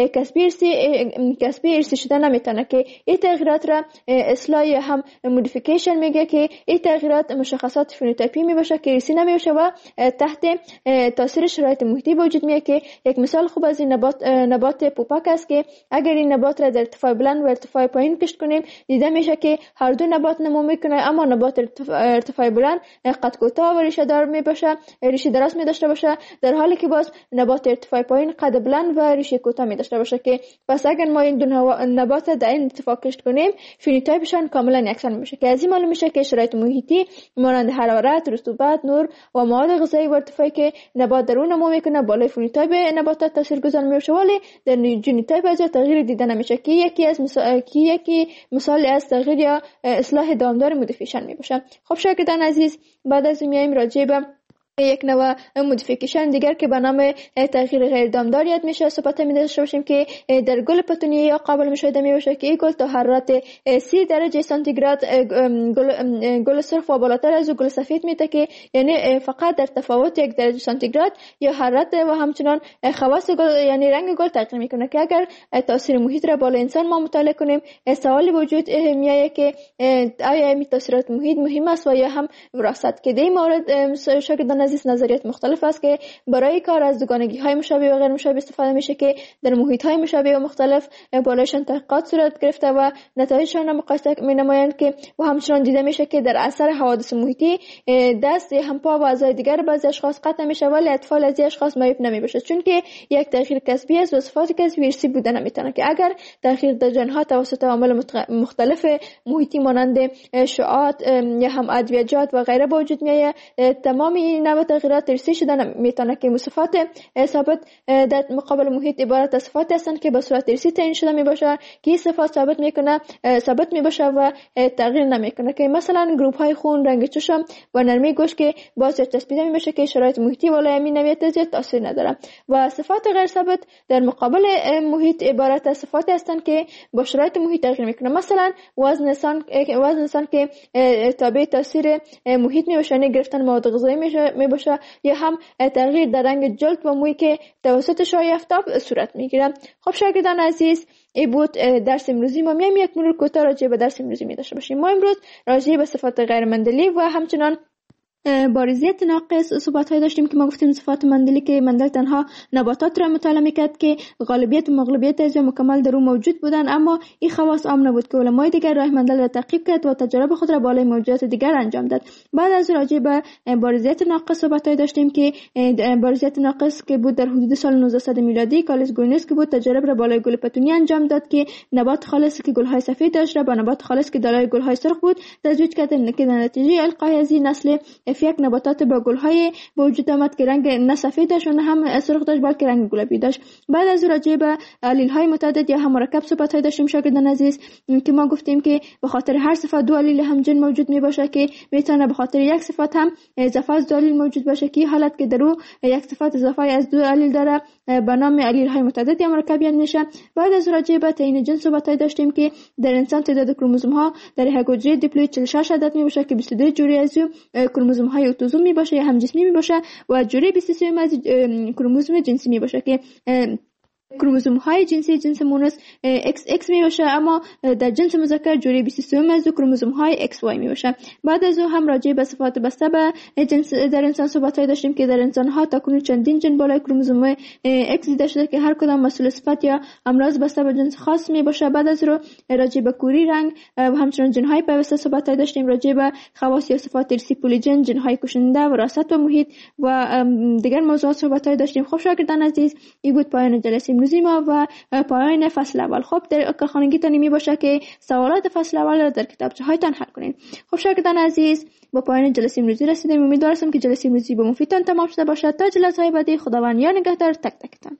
کسبی ارثی شده نمیتونه که این تغییرات را اصلاح یا هم مودیفیکیشن میگه که این تغییرات مشخصات فنوتیپی میباشه که ارثی نمیشه و تحت تاثیر شرایط محیطی وجود میاد که یک مثال خوب از این نبات پوپک است که اگر این نبات را در ارتفاع بلند و ارتفاع پایین کشت کنیم دیده میشه که هر دو نبات نمو میکنه اما نبات ارتفاع بلند قد کوتاه و ریشه دار میباشه ریشه دراز می داشته باشه در حالی که باز نبات ارتفاع پایین قد بلند و ریشه کوتاه می داشته باشه که پس اگر ما این دو نبات در این ارتفاع کشت کنیم فنوتیپشان کاملا یکسان میشه که از این معلوم میشه که شرایط محیطی مانند حرارت، رطوبت، نور و مواد غذایی و ارتفاعی که نبات در اون نمو میکنه بالای فنوتیپ نباتات تاثیرگذار میشه ولی در ژنوتیپ از تغییر دیده نمیشه که یکی مثال از تغییر یا اصلاح دامدار مودیفیکیشن میباشه. خب شاگردان عزیز بعد از این میایم راجع به یک نوع مودیفیکیشن دیگر که به نام تغییر غیر دامدار یاد میشه صحبت می داشته باشیم که در گل پتونیه یا قابل مشاهده میشه که این گل تا حرارت 30 درجه سانتیگراد گل سرخ و بالاتر از گل سفید میده که یعنی فقط در تفاوت 1 درجه سانتیگراد یا حرارت و همچنان خواص گل یعنی رنگ گل تغییر میکنه که اگر تاثیر محیط را بالا انسان ما مطالعه کنیم سوال وجود میاد که آیا این تاثیرات محیط مهم است و یا هم وراثت که در این مورد شاگردان عزیز نظریات مختلف است که برای کار از دوگانگی‌های مشابه و غیر مشابه استفاده میشه که در محیط‌های مشابه و مختلف بالایشان تحقیقات صورت گرفته و نتایجشان مقایسه می‌نمایند که و همچنان دیده میشه که در اثر حوادث محیطی دست هم پا و اعضای دیگر بعضی اشخاص قطع میشه ولی اطفال از این اشخاص معیوب نمیشه، چون که یک تغییر کسبی است و صفات کسبی ارثی بوده نمیتونه که اگر تغییر در ژن‌ها توسط عوامل مختلف محیطی مانند شعاعات یا هم ادویه‌جات و غیره به وجود میاد، تمام این نوع تغییرات ارثی شده نمیتونه که صفات ثابت در مقابل محیط عبارت از صفاتی هستند که به صورت ارثی تعیین شده میباشه که این صفات ثابت میباشه و تغییر نمیکنه، که مثلا گروپ های خون، رنگ چشم و نرمی گوشت که باعث چسبیده میشه که شرایط محیطی والای همین نوعیت زیاد تاثیر نداره. و صفات غیر ثابت در مقابل محیط عبارت از صفاتی هستند که با شرایط محیط تغییر میکنه، مثلا وزن انسان که تابع تاثیر محیط میباشه، یعنی گرفتن مواد غذایی میباشه، یا هم تغییر در رنگ جلد و موی که توسط شعاع آفتاب صورت میگیره. خب شاگردان عزیز، این بود درس امروزی ما. میایم یک مرور کوتاه راجع به درس امروزی می داشته باشیم. ما امروز راجع به صفات غیر مندلی و همچنان بارزیت ناقص صحبت‌های داشتیم که ما گفتیم صفات مندلی که مندل تنها نباتات را مطالعه می‌کرد که غالبیت و مغلوبیت از مکمل در او موجود بودند، اما این خواص عام نبود که علمای دیگر راه مندل را تعقیب کرد و تجارب خود را بالای موجودات دیگر انجام داد. بعد از راجع به بارزیت ناقص صحبت‌های داشتیم که بارزیت ناقص که بود در حدود سال 1900 میلادی، کالس گوینس که بود تجارب را بالای گل پتونی انجام داد که نبات خالص که گل‌های سفید داشت را با نبات خالص که دارای گل‌های سرخ بود تزویج کرد، که در نتیجه القای از این نسل یک نباتات با گل‌های به وجود آمد که رنگ نه سفید داشت و نه هم سرخ داشت بلکه رنگ گلابی داشت. بعد از راجع به علیل‌های متعدد یا هم مرکب صحبت‌های داشتیم شاگردان عزیز که ما گفتیم که به خاطر هر صفت دو علیل همجن موجود میباشه که میتونه به خاطر یک صفت هم اضافه از دو علیل موجود باشه که حالت که در او یک صفت اضافه از دو علیل داره به نام علیل‌های متعدد یا مرکب یاد میشه. بعد از راجع به تعیین جنس صحبت‌های داشتیم که در انسان تعداد کروموزوم‌ها در یک حجره دیپلوید 46 عدد میباشه که 22 جوری از کروموزوم‌های اتوزوم میباشه یا هم جسمی میباشه و جوری 23 از کروموزوم جنسی میباشه که کروموزوم های جنسی جنس مونس XX میباشه، اما در جنس مذکر جوری 23 از کروموزوم های XY میباشه. بعد از او هم راجع به صفات بسته به جنس در انسان صحبت داشتیم که در انسان ها تاکنون چندین جن بالای کروموزوم X دیده شده که هر کدام مسئول صفت یا امراض بسته به جنس خاص میباشه. بعد از رو راجع به کوری رنگ و همچنین جن های پیوسته صحبت داشتیم، راجع به خواص یا صفات ارثی پولیجن، جن های کشنده، وراثت و محیط و دیگر موضوعات صحبت داشتیم. خب شاگردان عزیز، این بود پایان جلسه امروزی ما و پایان فصل اول. خب در کارخانگی تانی می باشه که سوالات فصل اول را در کتابچه هایتان حل کنید. خب شاگردان عزیز، با پایان جلسه امروزی رسیدیم. امیدوارم که جلسه امروزی به مفیدتان تمام شده باشد. تا جلسه های بعدی، خداوند یار نگهدار تک تکتان.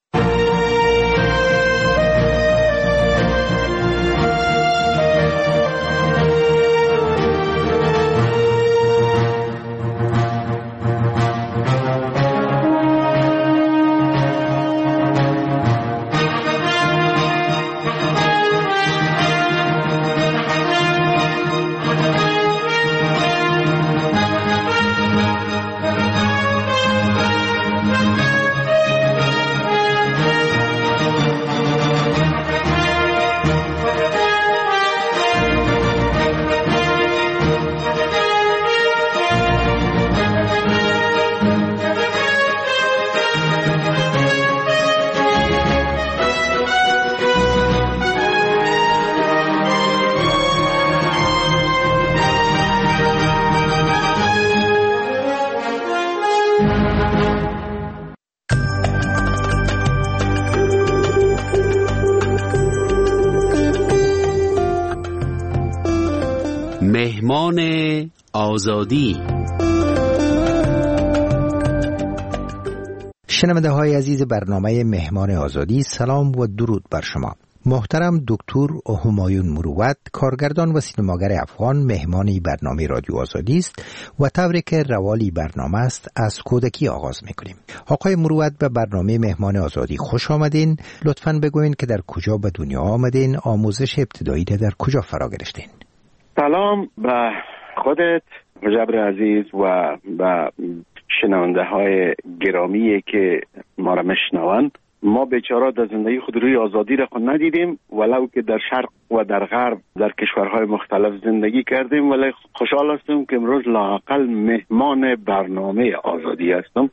مهمان آزادی. شنونده های عزیز برنامه مهمان آزادی، سلام و درود بر شما. محترم دکتر همایون مروت، کارگردان و سینماگر افغان، مهمانی برنامه رادیو آزادی است و طوری که روالی برنامه است از کودکی آغاز میکنیم. آقای مروت، به برنامه مهمان آزادی خوش آمدین. لطفاً بگوین که در کجا به دنیا آمدین، آموزش ابتدایی در کجا فرا گرفتین؟ سلام به خودت مجبر عزیز و به شنونده های گرامی که ما را میشنوند. ما بیچاره در زندگی خود روی آزادی را خود ندیدیم، ولو که در شرق و در غرب در کشورهای مختلف زندگی کردیم، ولی خوشحال هستم که امروز لااقل مهمان برنامه آزادی هستم.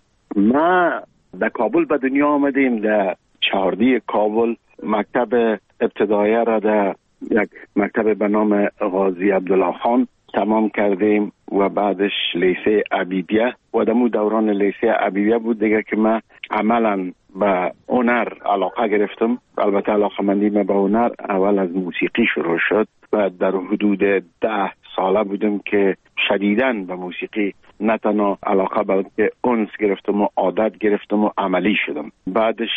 ما در کابل به دنیا آمدیم، در چهاردی کابل مکتب ابتدایه را در یک مکتب به نام غازی عبدالله خان تمام کردیم و بعدش لیسه عبیدیه و دمو دوران لیسه عبیدیه بود دیگه که من عملا به هنر علاقه گرفتم. البته علاقه مندی من به هنر اول از موسیقی شروع شد و در حدود 10 ساله بودم که شدیداً به موسیقی نه تنها علاقه بلکه انس گرفتم و عادت گرفتم و عملی شدم. بعدش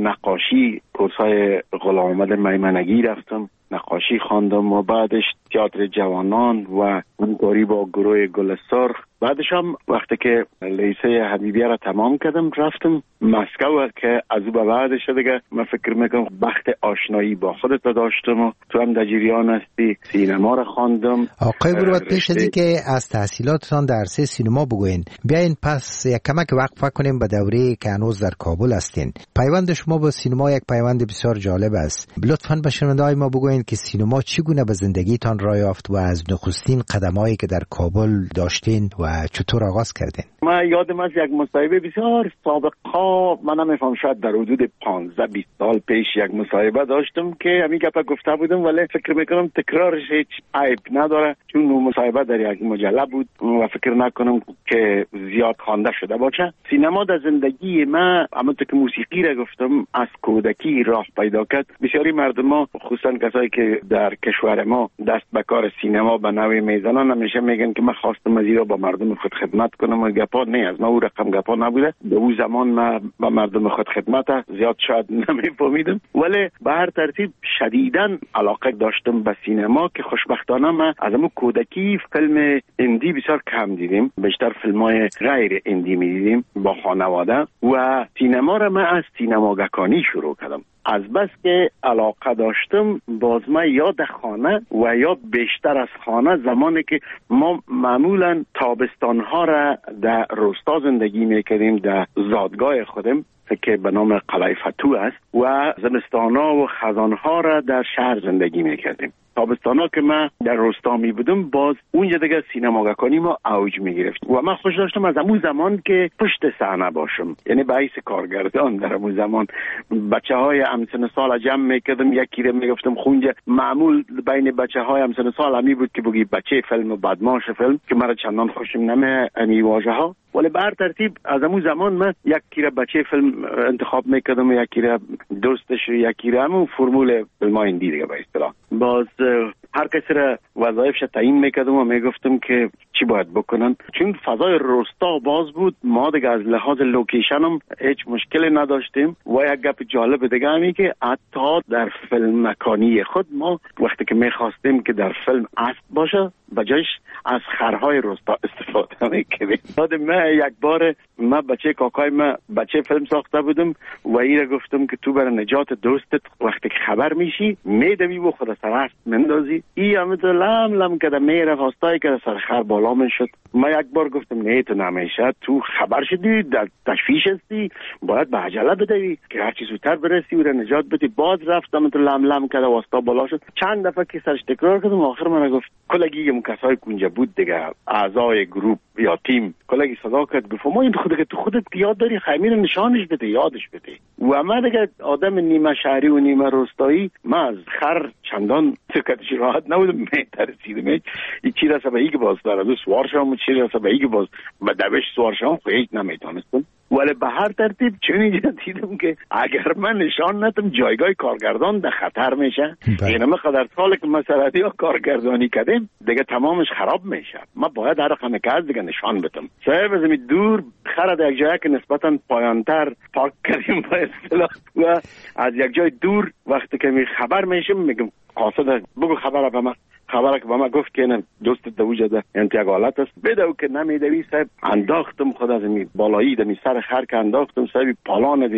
نقاشی کورسای غلام محمد میمنگی رفتم، نقاشی خواندم و بعدش تئاتر جوانان و همکاری با گروه گل سرخ. بعدش هم وقتی که لیسه حبیبیه را تمام کردم رفتم مسکو که از او به بعدش دیگه من فکر میکنم بخت آشنایی با خودت داشتم و تو هم در جریان هستی. سینما را خواندم. آقای مروت، پیش از اینکه از تحصیلاتتان در عرصه سینما بگوین، بیاین پس یک کمک وقفه کنیم به دوره که هنوز در کابل هستین. پیوند شما با سینما یک پیوند بسیار جالب است. لطفاً به شنونده‌های ما بگوین که سینما چگونه به زندگیتان راه یافت و از نخستین قدمایی که در کابل داشتین و چطور آغاز کردین؟ من یادم از یک مصاحبه بسیار سابقا، من نمیفهم شاید در حدود 15-20 سال پیش یک مصاحبه داشتم که همین گپا گفته بودم، ولی فکر میکنم تکرارش هیچ عیب نداره چون اون مصاحبه در یک مجله بود و فکر نکنم که زیاد خوانده شده باشه. سینما در زندگی من همونطور که موسیقی را گفتم از کودکی راه پیدا کرد. بسیاری مردم ما خصوصا کسایی که در کشور ما دست به کار سینما به نوعی میزنن همیشه میگن که من خواستم از ایرا با مردم خود خدمت کنم و گپا نه از ما او رقم گپا نبوده. به اون زمان من با مردم خود خدمت زیاد شاید نمیفهمیدم، ولی به هر ترتیب شدیداً علاقه داشتم به سینما که خوشبختانه من از همون کودکی فیلم اندی بسیار کم دیدیم، بیشتر فیلم‌های غیر اندی می‌دیدیم با خانواده و سینما را من از سینماگکانی شروع کردم. از بس که علاقه داشتم باز من یا در خانه و یا بیشتر از خانه، زمانی که ما معمولا تابستانها را در روستا زندگی میکردیم در زادگاه خودم که به نام قلعه فتو است و زمستانها و خزانها را در شهر زندگی میکردیم. تابستانا که من در روستا می بودم باز اونجا دیگه سینماگکانی ما اوج می گرفت و من خوش داشتم از اون زمان که پشت صحنه باشم، یعنی به حیث کارگردان در اون زمان بچه های همسن سال جمع میکردم، یکی رو میگفتم خونجا. معمول بین بچه های همسن سال همی بود که بگی بچه فیلم و بدماش فیلم که مرا چندان خوشم نمی امی واژه ها، ولی به هر ترتیب از اون زمان من یکی رو بچه فیلم انتخاب میکردم و یکی رو دوستش و یکی رو همون فرمول فیلم های اندی دیگه به اصطلاح. باز هر کسی را وظایفش تعیین میکردم و میگفتم که چی باید بکنن، چون فضای روستا باز بود. ما دیگه از لحاظ لوکیشن هم هیچ مشکلی نداشتیم و یک گپ جالب دیگه همی که حتی در فیلم مکانی خود ما وقتی که میخواستیم که در فیلم اسب باشه بجایش از خرهای روستا استفاده میکردیم. من یک بار من بچه کاکای من بچه فیلم ساخته بودم و ایره گفتم که تو برای نجات دوستت وقتی که خبر میشی میدوی و خود سر اسب مندازی. ای همه تو لم لم کده میره خواستایی که سر خر بالا من شد. من یک بار گفتم نه تو نمیشه، تو خبر شدی در تشویش هستی باید به عجله بدوی که هرچی زودتر برسی و را نجات بدی. باز رفتم تو لم لم کده واسطا بالا شد. چند دفعه که سرش تکرار کردم آخر من گفت کلگی اون کسای اونجا بود دیگه اعضای گروپ یا تیم کلگی صدا کرد گفت ما این خودت که تو خودت یاد داری خمیر نشانش بده یادش بده. و من دیگه آدم نیمه شهری و نیمه روستایی من از خر چندان سکتش راحت نبودم، میترسیدم این چی رسه به ایگه باز داره دو سوار شام چی رسه به ایگه باز به دوش سوار شام خیلی نمیتونستم. ولی به هر ترتیب چون اینجا دیدم که اگر من نشان ندم جایگاه کارگردان در خطر میشه. اینه مقدر ساله که مسئله ها کارگردانی کردیم دیگه تمامش خراب میشه. ما باید هر رقم که از دیگه نشان بدم. صاحب از می دور خرد یک جایی که نسبتا پایانتر پارک کردیم با اصطلاح و از یک جای دور وقتی که می خبر میشم میگم قاصد بگو خبره به من. خبره که با ما گفت که نه دوست دوجه ده انتقالات است بدو که نمیدوی. صاحب انداختم خود از می بالایی دمی سر خر که انداختم صاحب پالان از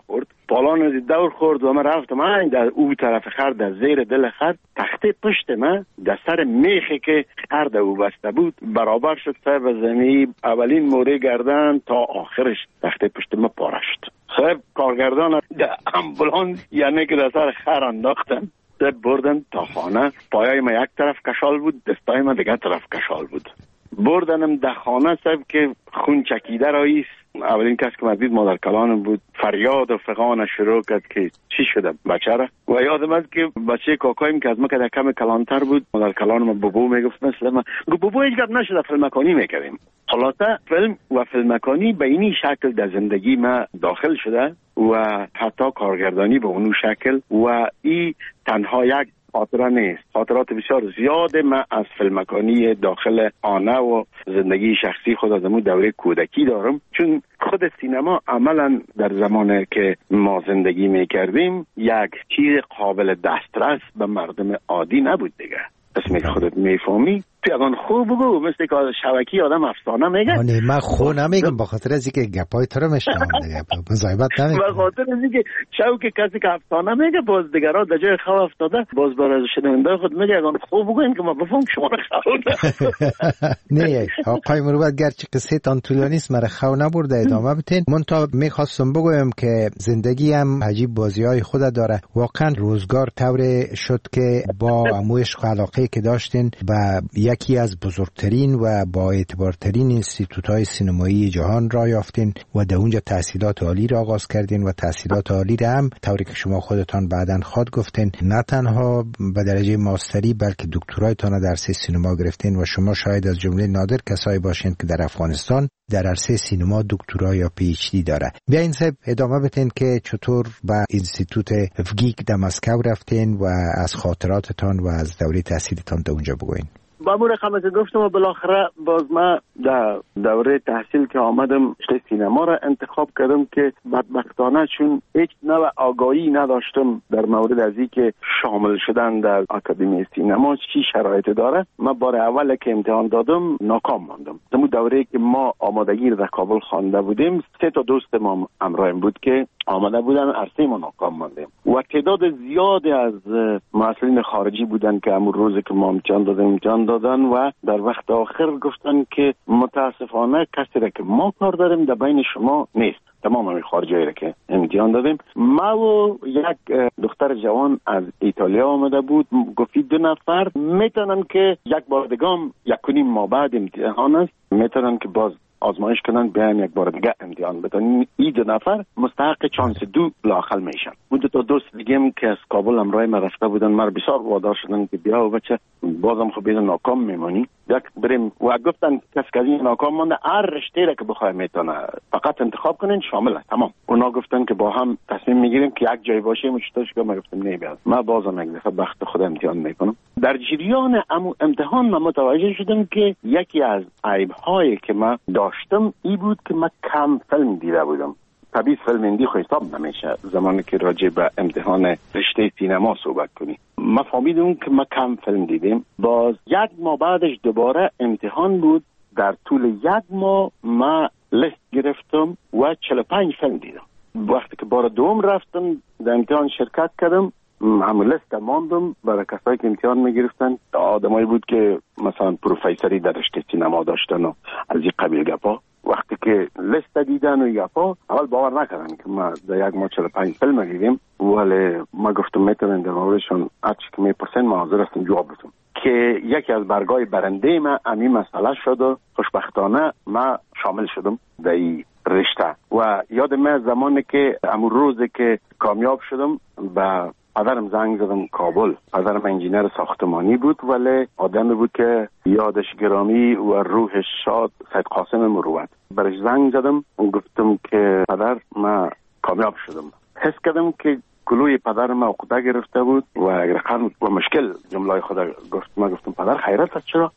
دور خورد و من رفتم این در او طرف خر در زیر دل خر تخته پشت من در سر میخی که خر در او بسته بود برابر شد صاحب زمین اولین موره گردن تا آخرش تخته پشت من پاره شد. صاحب کارگردان امبولانس یعنی که در سر خر انداختن، بردن تا خانه. پایای ما یک طرف کشال بود، دستای ما دیگه طرف کشال بود. بردنم در خانه صاحب که خون چکیده راییست. اولین کس که مدید مادر کلانم بود. فریاد و فغان شروع کرد که چی شده بچه را. و یادم است که بچه کاکایم که از ما که کم کلانتر بود، مادر کلانم بابو میگفت مثل ما، بابو هیچ گپ نشده، فیلمکانی میکردیم. خلاصه فیلم و فیلمکانی به اینی شکل در زندگی ما داخل شده و حتی کارگردانی به اونو شکل. و این تنها یک خاطره نیست، خاطرات بسیار زیاده من از فیلمکانی داخل آنه و زندگی شخصی خود از امون دوره کودکی دارم. چون خود سینما عملا در زمانی که ما زندگی میکردیم یک چیز قابل دسترس به مردم عادی نبود دیگه. اسمی که خودت میفهمی پیغان خوب بگو، مثل که شبکی آدم افسانه میگه. نه من خو نمیگم، به خاطر از اینکه گپای تو رو میشنم دیگه، مزایبت نمیگم. به خاطر از اینکه شوک کسی که افسانه میگه باز دیگران در جای خو افتاده، باز برای شنونده خود میگه اگه خوب بگو این که ما بفهم شما رو خو. نه آقای مروت گرچه قصه تان طولانی است، مرا خو نبرده، ادامه بتین. من تا میخواستم بگویم که زندگی هم عجیب بازی‌های خود داره. واقعا روزگار طور شد که با عموش علاقه که داشتین و یکی از بزرگترین و با اعتبارترین اینستیتوت‌های سینمایی جهان را یافتین و در اونجا تحصیلات عالی را آغاز کردین و تحصیلات عالی را هم طوری که شما خودتان بعداً خود گفتین نه تنها به درجه ماستری بلکه دکترایتان در عرصه سینما گرفتین و شما شاید از جمله نادر کسایی باشین که در افغانستان در عرصه سینما دکترا یا پی اچ دی داره. بیاین صاحب ادامه بتین که چطور به اینستیتوت افگیک در مسکو رفتین و از خاطراتتان و از دوره تحصیلتان در اونجا بگوین. با مو رقم که گفتم و بالاخره باز ما در دوره تحصیل که آمدم رشته سینما را انتخاب کردم که بدبختانه چون هیچ نوع آگاهی نداشتم در مورد از این که شامل شدن در آکادمی سینما چی شرایط داره. من بار اول که امتحان دادم ناکام ماندم. در دوره که ما آمادگی در کابل خوانده بودیم 3 تا دوست ما همراهیم بود که آماده بودن، عرصه ما ناکام ماندیم و تعداد زیادی از محصلین خارجی بودن که همون روز که ما امتحان دادن و در وقت آخر گفتن که متاسفانه کسی را که ما کار داریم در بین شما نیست. تمام همین خارجی را که امتحان دادیم. ما و یک دختر جوان از ایتالیا آمده بود، گفتی 2 نفر میتونن که یک بار دیگه 1.5 ماه بعد امتحان است میتونن که باز آزمایش کنن بیان یک بار دیگه امتحان بدن. این 2 نفر مستحق چانس 2 لااقل میشن. اون 2 تا دوست دیگه هم که از کابل همراه ما رفته بودن مرا بسیار وادار شدن که بیا و بچه بازم خب بیاد ناکام میمونی یک بریم و گفتن کسی که این ناکام مونده هر رشته را که بخوای میتونه فقط انتخاب کنین شامل است. تمام. اونا گفتن که با هم تصمیم میگیریم که یک جای باشیم. مشتاش که ما گفتم نه بیاد ما بازم یک دفعه بخت خود امتحان میکنم. در جریان امتحان من متوجه شدم که یکی از عیب‌هایی که ما داشتم این بود که من کم فیلم دیده بودم. طبیعی فیلم هندی خو حساب نمیشه زمانی که راجع به امتحان رشته سینما صحبت کنی. ما فهمیدم که ما کم فیلم دیدیم. باز 1 ماه بعدش دوباره امتحان بود. در طول 1 ماه ما لیست گرفتم و 45 فیلم دیدم. وقتی که بار دوم رفتم در امتحان شرکت کردم همون لیست ماندم برای کسایی که امتحان میگرفتن. آدمایی بود که مثلا پروفیسوری در رشته سینما داشتن و از این قبیل گپا. وقتی که لیست دیدن و گپا اول باور نکردن که ما در 1 ماه 45 فیلم دیدیم، ولی ما گفتم میتونن در موردشون هرچی که میپرسن ما حاضر هستم جواب بدم. که یکی از برگای برنده ما همین مسئله شد و خوشبختانه ما شامل شدم در این رشته. و یادم زمانی که همون روزی که کامیاب شدم به پدرم زنگ زدم کابل. پدرم انجینر ساختمانی بود ولی آدمی بود که یادش گرامی و روحش شاد سید قاسم مروت. برش زنگ زدم و گفتم که پدر من کامیاب شدم. حس کردم که کلوی پدرم عقده گرفته بود و رقم و مشکل جمله خدا گفت. ما گفتم پدر خیرت است چرا؟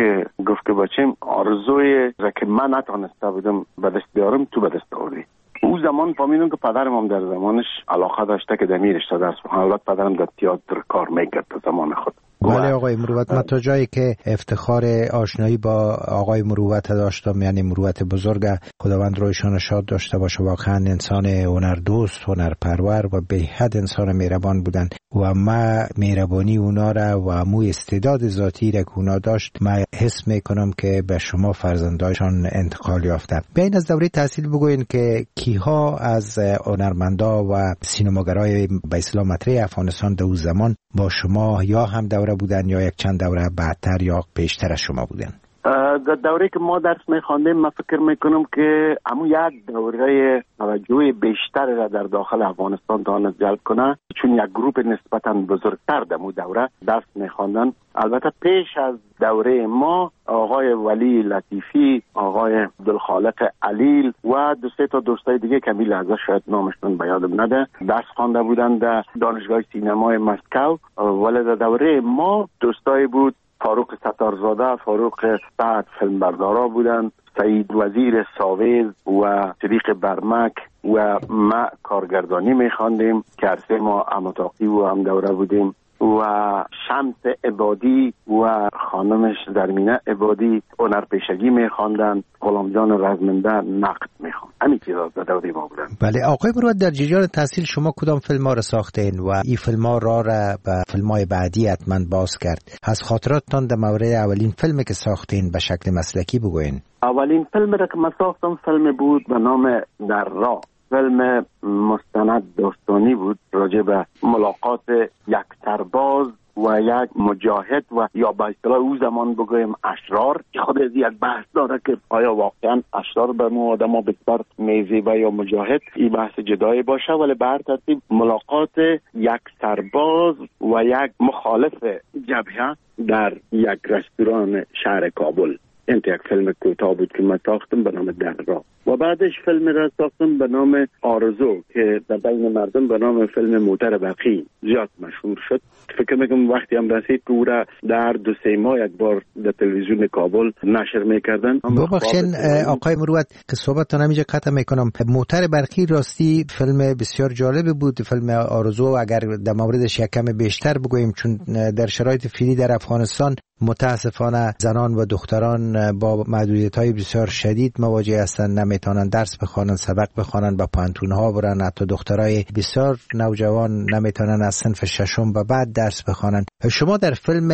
گفت که بچم آرزوی را که من نتونسته بودم به دست بیارم تو به دست آوردی. او زمان فهمیدم که پدرم هم در زمانش علاقه داشته که در می رشته درس بخونه. البته پدرم در تئاتر کار میکرد در زمان خود. بله آقای مروت، من تا جایی که افتخار آشنایی با آقای مروت داشتم، یعنی مروت بزرگ، خداوند رویشان شاد داشته باشه، واقعا انسان هنردوست، هنرپرور و به حد انسان مهربان بودن و ما مهربانی اونا را و مو استعداد ذاتی را که اونا داشت ما حس میکنم که به شما فرزندایشان انتقال یافتن. بیاین از دوره تحصیل بگوین که کیها از هنرمندا و سینماگرای به اصطلاح مطرح افغانستان در اون زمان با شما یا هم دوره بودن یا یک چند دوره بعدتر یا پیشتر از شما بودن؟ در دوره که ما درس میخواندیم من فکر میکنم که همون یک دوره توجه بیشتر را در داخل افغانستان تانست جلب کنه، چون یک گروپ نسبتا بزرگتر در اون دوره درس میخواندن. البته پیش از دوره ما آقای ولی لطیفی، آقای عبدالخالق علیل و دو سه تا دوستای دیگه که می لحظه شاید نامشون به یادم نده درس خوانده بودن در دانشگاه سینمای مسکو. ولی در دوره ما دوستای بود فاروق ستارزاده، فاروق سعد فیلمبردارا بودن، سعید وزیر ساویز و صدیق برمک و ما کارگردانی میخواندیم که عرصه ما اماتاقی و هم دوره بودیم و شمس عبادی و خانمش درمینه عبادی هنرپیشگی میخواندن، غلامجان رزمنده نقد میخواند. همین چیزا در دوره ما بودن. بله آقای مروت، در جریان تحصیل شما کدام فیلم ها را ساختین و این فیلم ها را به فیلم های بعدی حتما باز کرد؟ از خاطراتتان در مورد اولین فیلمی که ساختین به شکل مسلکی بگوین. اولین فیلم را که من ساختم فیلم بود به نام در راه. فیلم مستند داستانی بود راجع به ملاقات یک سرباز و یک مجاهد و یا به اصطلاح او زمان بگویم اشرار، که خود از یک بحث داره که آیا واقعا اشرار به ما آدم ها بسیار میزیبه یا مجاهد، این بحث جدایی باشه. ولی به هر ترتیب ملاقات یک سرباز و یک مخالف جبهه در یک رستوران شهر کابل. این یک فیلم کوتاه بود که من ساختم به نام در راه و بعدش فیلم را ساختم به نام آرزو که در بین مردم به نام فیلم موتر برقی زیاد مشهور شد. فکر میکنم وقتی هم رسید که او را در 2-3 ماه یک بار در تلویزیون کابل نشر میکردن. ببخشید آقای مروت که صحبتتون همینجا قطع میکنم. موتر برقی راستی فیلم بسیار جالب بود. فیلم آرزو اگر در موردش یک کم بیشتر بگوییم، چون در شرایط فعلی در افغانستان متاسفانه زنان و دختران با محدودیت‌های بسیار شدید مواجه هستند، نمیتونن درس بخوانن، سبق بخوانن، با پانتون‌ها برن. حتی دخترای بسیار نوجوان نمیتونن از صنف ششم به بعد درس بخوانن. شما در فیلم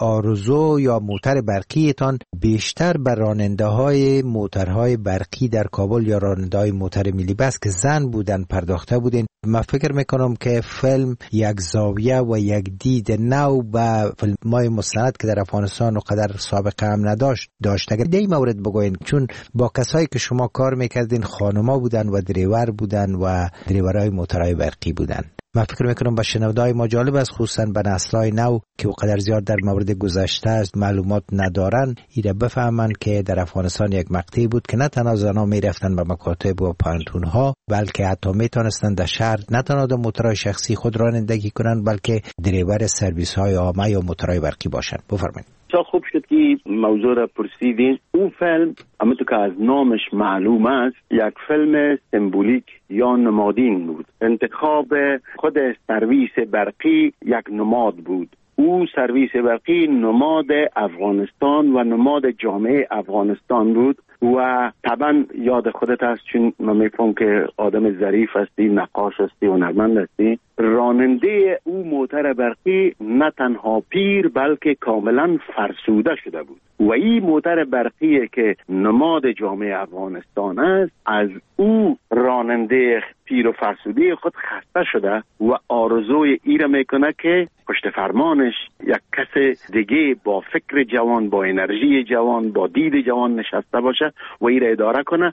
آرزو یا موتر برقیتان بیشتر به راننده‌های موترهای برقی در کابل یا راننده‌های موتر ملی بس که زن بودن پرداخته بودین. من فکر میکنم که فیلم یک زاویه و یک دید نو به فیلم‌های مستند که در افغانستان و قدر سابقه هم داشت. اگر دی مورد بگوین، چون با کسایی که شما کار میکردین خانما بودن و دریور بودن و دریورای موترهای برقی بودن. من فکر میکنم با شنودای ما جالب است، خصوصا به نسل‌های نو که قدر زیاد در مورد گذشته است معلومات ندارن، ایره بفهمن که در افغانستان یک مقطعی بود که نه تنها زنها میرفتن به مکاتب و پانتون‌ها، بلکه حتی میتونستن در شهر نه تنها در موترهای شخصی خود رانندگی کنن، بلکه دریور سرویس‌های عامه یا موترهای برقی باشن. بفرمایید. خوب شد که موضوع را پرسیدین. اون فیلم همونطور که از نامش معلوم است یک فیلم سمبولیک یا نمادین بود. انتخاب خود سرویس برقی یک نماد بود. او سرویس برقی نماد افغانستان و نماد جامعه افغانستان بود و طبعا یاد خودت هست، چون من میفهم که آدم ظریف هستی، نقاش هستی، هنرمند هستی. راننده او موتر برقی نه تنها پیر بلکه کاملا فرسوده شده بود و این موتر برقی که نماد جامعه افغانستان است، از او راننده پیر و فرسوده خود خسته شده و آرزوی ای را میکنه که پشت فرمانش یک کس دیگه با فکر جوان، با انرژی جوان، با دید جوان نشسته باشه و ای را اداره کنه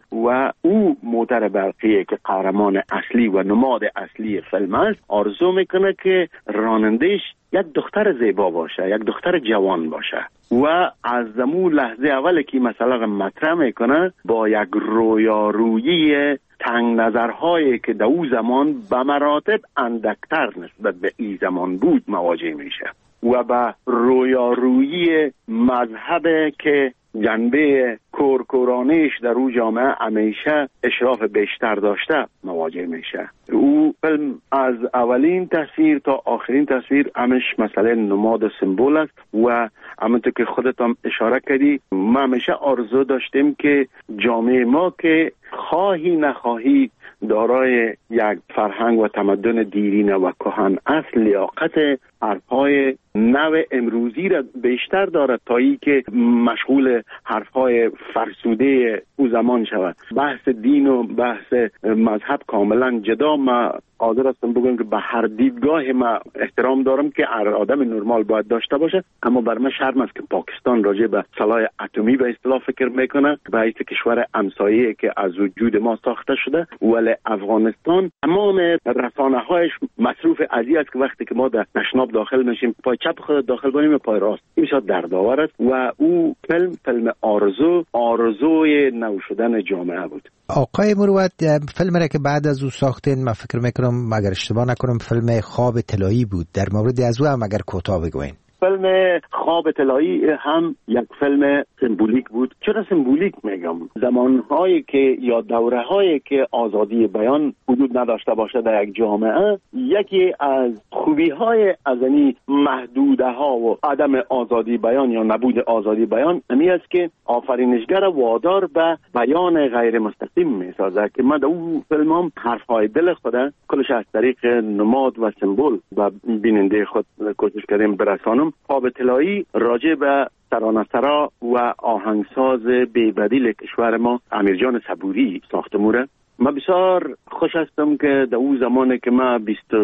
و او موتر برقی که قهرمان اصلی و نماد اصلی فیلم است، آرزو میکنه که رانندهش یک دختر زیبا باشه، یک دختر جوان باشه و از زمون لحظه اول که مثلا مطرح میکنه با یک رویارویی تنگ نظرهایی که در او زمان به مراتب اندکتر نسبت به این زمان بود مواجه میشه و به رویارویی مذهب که جنبه کورکورانش در او جامعه همیشه اشراف بیشتر داشته مواجه میشه. او فیلم از اولین تصویر تا آخرین تصویر همش مسئله نماد و سمبول است و همونطور که خودت هم اشاره کردی ما همیشه آرزو داشتیم که جامعه ما که خواهی نخواهی دارای یک فرهنگ و تمدن دیرینه و کهن اصل لیاقت حرفهای نو امروزی را بیشتر دارد تا ای که مشغول حرفهای فرسوده او زمان شود. بحث دین و بحث مذهب کاملا جدا. ما حاضر هستم بگم که به هر دیدگاه ما احترام دارم که هر آدم نرمال باید داشته باشه، اما بر من شرم است که پاکستان راجع به سلاح اتمی به اصطلاح فکر میکنه و این کشور همسایه که از وجود ما ساخته شده، ولی افغانستان تمام رسانه‌هایش مصروف ازی است که وقتی که ما در تشناب داخل میشیم پای چپ خود داخل کنیم پای راست. این شاد دردآور است و او فیلم آرزوی نو شدن جامعه بود. آقای مروت، فیلم را که بعد از او ساختین من فکر میکنم اگر اشتباه نکنم فیلم خواب طلایی بود. در مورد از او هم اگر کوتاه بگوین. فیلم خواب طلایی هم یک فیلم سمبولیک بود. چرا سمبولیک میگم؟ زمانهایی که یا دوره‌هایی که آزادی بیان حدود نداشته باشه در یک جامعه، یکی از خوبی‌های از این محدوده‌ها و عدم آزادی بیان یا نبود آزادی بیان امی است که آفرینشگر وادار به بیان غیر مستقیم می‌سازد که من در اون فیلم هم حرف‌های دل خودم کلش از طریق نماد و سمبل و بیننده خود کوشش کردیم برسانم. خواب طلایی راجع به ترانه‌سرا و آهنگساز بی‌بدیل کشور ما امیرجان صبوری ساخته موره. من بسیار خوش هستم که در اون زمانی که من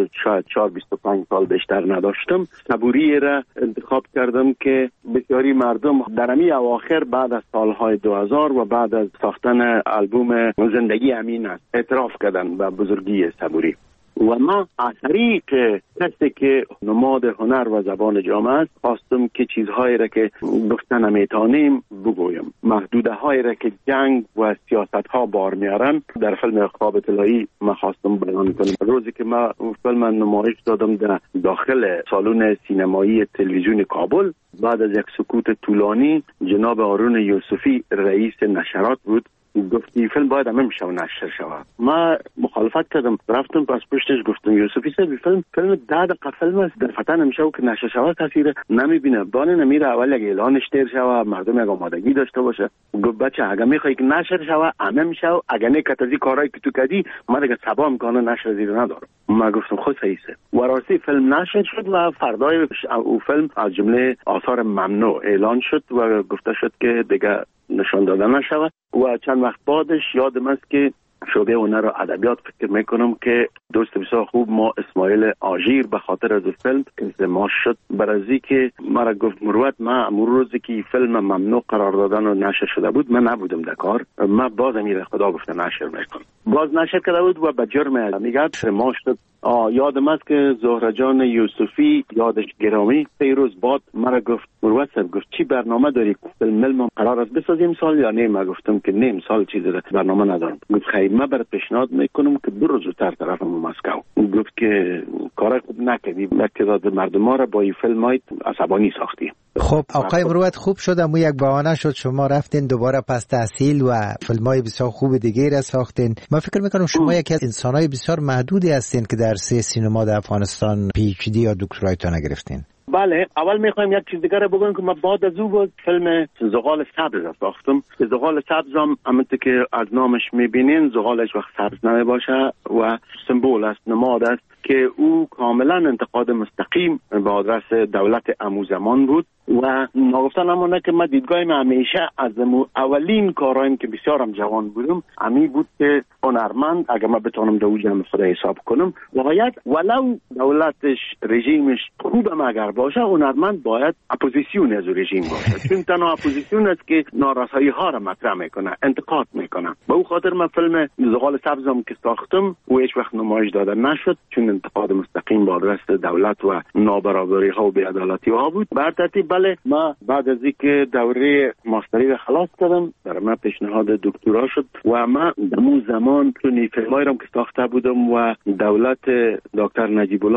24-25 سال بیشتر نداشتم صبوری را انتخاب کردم که بسیاری مردم در امی اواخر بعد از سالهای 2000 و بعد از ساختن آلبوم زندگی امین است اعتراف کردن به بزرگی صبوری. و ما از طریق کسی که نماد هنر و زبان جامعه است خواستم که چیزهایی را که گفتن نمیتونیم بگویم، محدوده هایی را که جنگ و سیاست ها بار میارن در فیلم خواب طلایی ما خواستم بیان کنم. روزی که ما فیلم نمایش دادم در داخل سالن سینمایی تلویزیون کابل، بعد از یک سکوت طولانی جناب هارون یوسفی رئیس نشرات بود گفتی فیلم باید همه میشه و نشر شود. ما مخالفت کردم، رفتم پس پشتش گفتم یوسفی صاحب فیلم 10 دقیقه فیلم است در فتن نمیشه و که نشر شود کسی نمیبینه. بانه نمیره اول یک اعلانش تیر شود مردم یک آمادگی داشته باشه. گفت بچه اگه میخوای که نشر شود همه میشه و اگه نکتازی کارایی که تو کردی من دیگه صبا میکنه نشر زیر ندارم. ما گفتم خود صحیحه و راستی فیلم نشر شد و فردای او فیلم از جمله آثار ممنوع اعلان شد و گفته شد که دیگه نشان دادن نشود. و چند وقت بعدش یادم است که شعبه هنر و ادبیات فکر میکنم که دوست بسیار خوب ما اسماعیل آژیر به خاطر از فیلم که ما شد برازی که مرا گفت مروت ما امور روزی که فیلم ممنوع قرار دادن و نشر شده بود من نبودم در کار، ما باز امیر خدا گفته نشر میکنم، باز نشر کرده بود و به جرم میگه ما شد. یادم است که زهره جان یوسفی یادش گرامی پیروز باد مرا گفت مروت صاحب گفت چی برنامه داری فیلم قرار است بسازیم سال یا نه؟ ما گفتم که نه سال چیزی برنامه ندارم. گفت خیر من برات پیشنهاد میکنم که برو زودتر طرف مسکو. گفت که کار خوب نکردی، تعداد مردم را با این فیلمای عصبانی ساختی. خب آقای مروت خوب شد اما یک بهانه شد شما رفتین دوباره پس تحصیل و فیلمای بسیار خوب دیگه را ساختین. من فکر میکنم شما یکی از انسانای بسیار محدودی هستین که در سینما در افغانستان PhD یا دکترایتون گرفتین. بله، اول میخوایم یک چیز دیگر بگم که من بعد از او فیلم زغال سبز ساختم. زغال سبز هم همونطور که از نامش میبینین زغالش وقت سبز نمیباشه و سمبول است، نماد است که او کاملا انتقاد مستقیم به آدرس دولت اموزمان بود و نگفتن همونه که من دیدگاهیم همیشه از اولین کارایم که بسیارم جوان بودم امی بود که هنرمند اگر من بتونم در جمع خدا حساب کنم باید ولو دولتش رژیمش خوبم اگر باشه هنرمند باید اپوزیسیون از رژیم باشه چون تنها اپوزیسیون است که نارسایی ها را مطرح میکنه، انتقاد میکنه. به او خاطر من فیلم زغال سبزم که ساختم و هیچ وقت نمایش داده نشد چون انتقاد مستقیم با آدرس دولت و نابرابری ها و بی‌عدالتی ها بود. بر ترتیب بله ما بعد از اینکه دوره ماستری را خلاص کردم برای من پیشنهاد دکترا شد و من در اون زمان چون فیلمایی را که ساخته بودم و دولت دکتر نجیب الله هم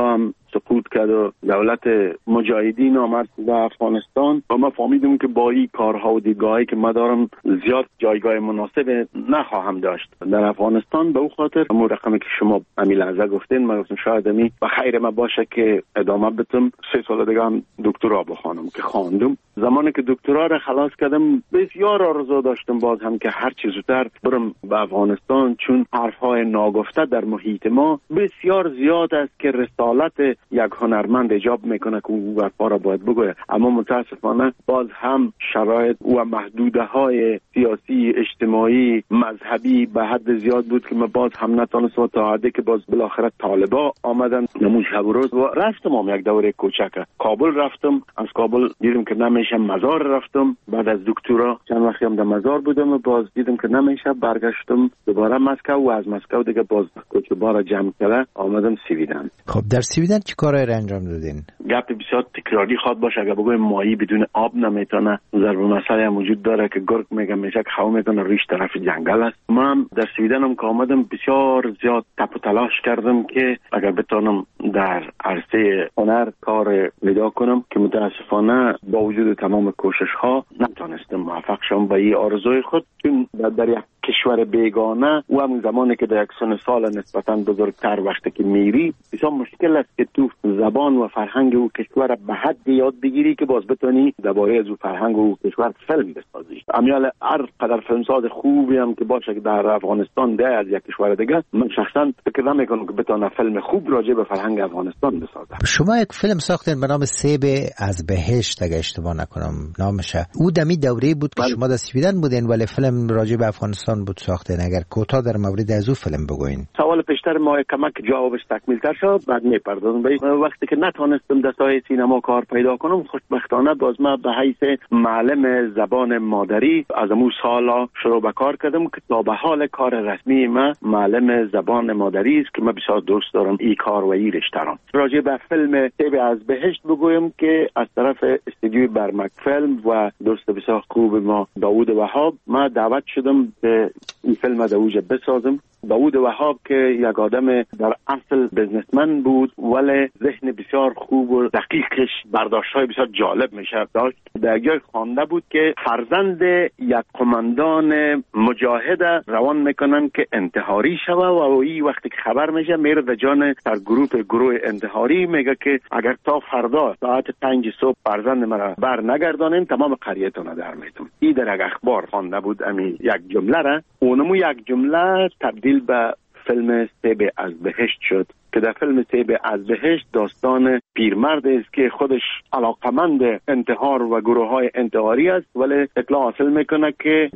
سقوط کرد و دولت مجاهدین آمد در افغانستان و ما فهمیدیم که با این کارها و دیدگاهی که ما دارم زیاد جایگاه مناسب نخواهم داشت در افغانستان. به او خاطر همون رقمی که شما امیل لحظه گفتین من گفتم شاید امی و خیر ما باشه که ادامه بدم. 3 سال دیگه هم دکترا بخوانم که خواندم. زمانی که دکترا را خلاص کردم بسیار آرزو داشتم باز هم که هر چه زودتر برم به افغانستان، چون حرفهای ناگفته در محیط ما بسیار زیاد است که رسالت یک هنرمند ایجاب میکنه که او حرفا را باید بگوید. اما متاسفانه باز هم شرایط و محدوده های سیاسی، اجتماعی، مذهبی به حد زیاد بود که من باز هم نتونستم تا حدی که باز بالاخره طالبا آمدن نموز شب و روز و رفتم هم یک دوره کوچک کابل رفتم. از کابل دیدم که نمیشه، مزار رفتم. بعد از دکترا چند وقتی هم در مزار بودم و باز دیدم که نمیشه، برگشتم دوباره مسکو و از مسکو دیگه باز کوچبارا جمع کرده آمدم سویدن. خب در سویدن چه کارایی را انجام دادین؟ گپ بسیار تکراری خواد باشه. اگه بگویم ماهی بدون آب نمیتونه، ضرب مسئله هم وجود داره که گرگ میگه میشه که خو میکنه ریش طرف جنگل است. من در سویدن هم که آمدم بسیار زیاد تپ و تلاش کردم که اگر بتونم در عرصه هنر کار پیدا کنم که متاسفانه با وجود تمام کوشش ها نتونستم موفق شم به این آرزوی خود، چون در یک کشور بیگانه و همون زمانی که در یک سن سال نسبتاً بزرگتر وقتی که میری بسیار مشکل است که تو زبان و فرهنگ او کشور به حد یاد بگیری که باز بتونی درباره از او فرهنگ و کشور فیلم بسازی. امیال هر قدر فیلمساز خوبی هم که باشه که در افغانستان ده از یک کشور دیگه، من شخصا فکر نمیکنم که بتونه فیلم خوب راجع به فرهنگ افغانستان بسازه. شما یک فیلم ساختین به نام سیب از بهشت اگه اشتباه نکنم نامشه. او دمی دوره بود که شما در سویدن بودین ولی فیلم راجع به افغانستان بود ساختین. اگر کوتاه در مورد از او فیلم بگوین. سوال پیشتر ما کمک جوابش تکمیل تر شد بعد میپردازم. وقتی که نتونستم در ساحه سینما کار پیدا کنم، خوشبختانه باز ما به حیث معلم زبان مادری از امو سالا شروع به کار کردم که تا به حال کار رسمی ما معلم زبان مادری است که من بسیار دوست دارم این کار و این رشته را. راجع به فیلم سیب از بهشت بگویم که از طرف استودیوی برمک فیلم و دوست بسیار خوب ما داوود وهاب ما دعوت شدم که این فیلم در اوج بسازم. داوود وهاب که یک آدم در اصل بزنسمن بود ولی ذهن بسیار خوب و دقیقش برداشت‌های بسیار جالب میشه داشت. در جای خوانده بود که فرزند یک قماندان مجاهد روان میکنن که انتحاری شوه و این وقتی که خبر میشه میره در جان در گروه انتحاری میگه که اگر تا فردا ساعت 5 صبح فرزند مرا بر نگردانین تمام قریتون در میتم. این در یک اخبار خوانده بود امی یک جمله را. اونمو یک جمله تبدیل به فیلم سیب از بهشت شد که در فیلم سیب از بهشت داستان پیرمرد است که خودش علاقمند انتحار و گروه های انتحاری است ولی اطلاع حاصل میکنه که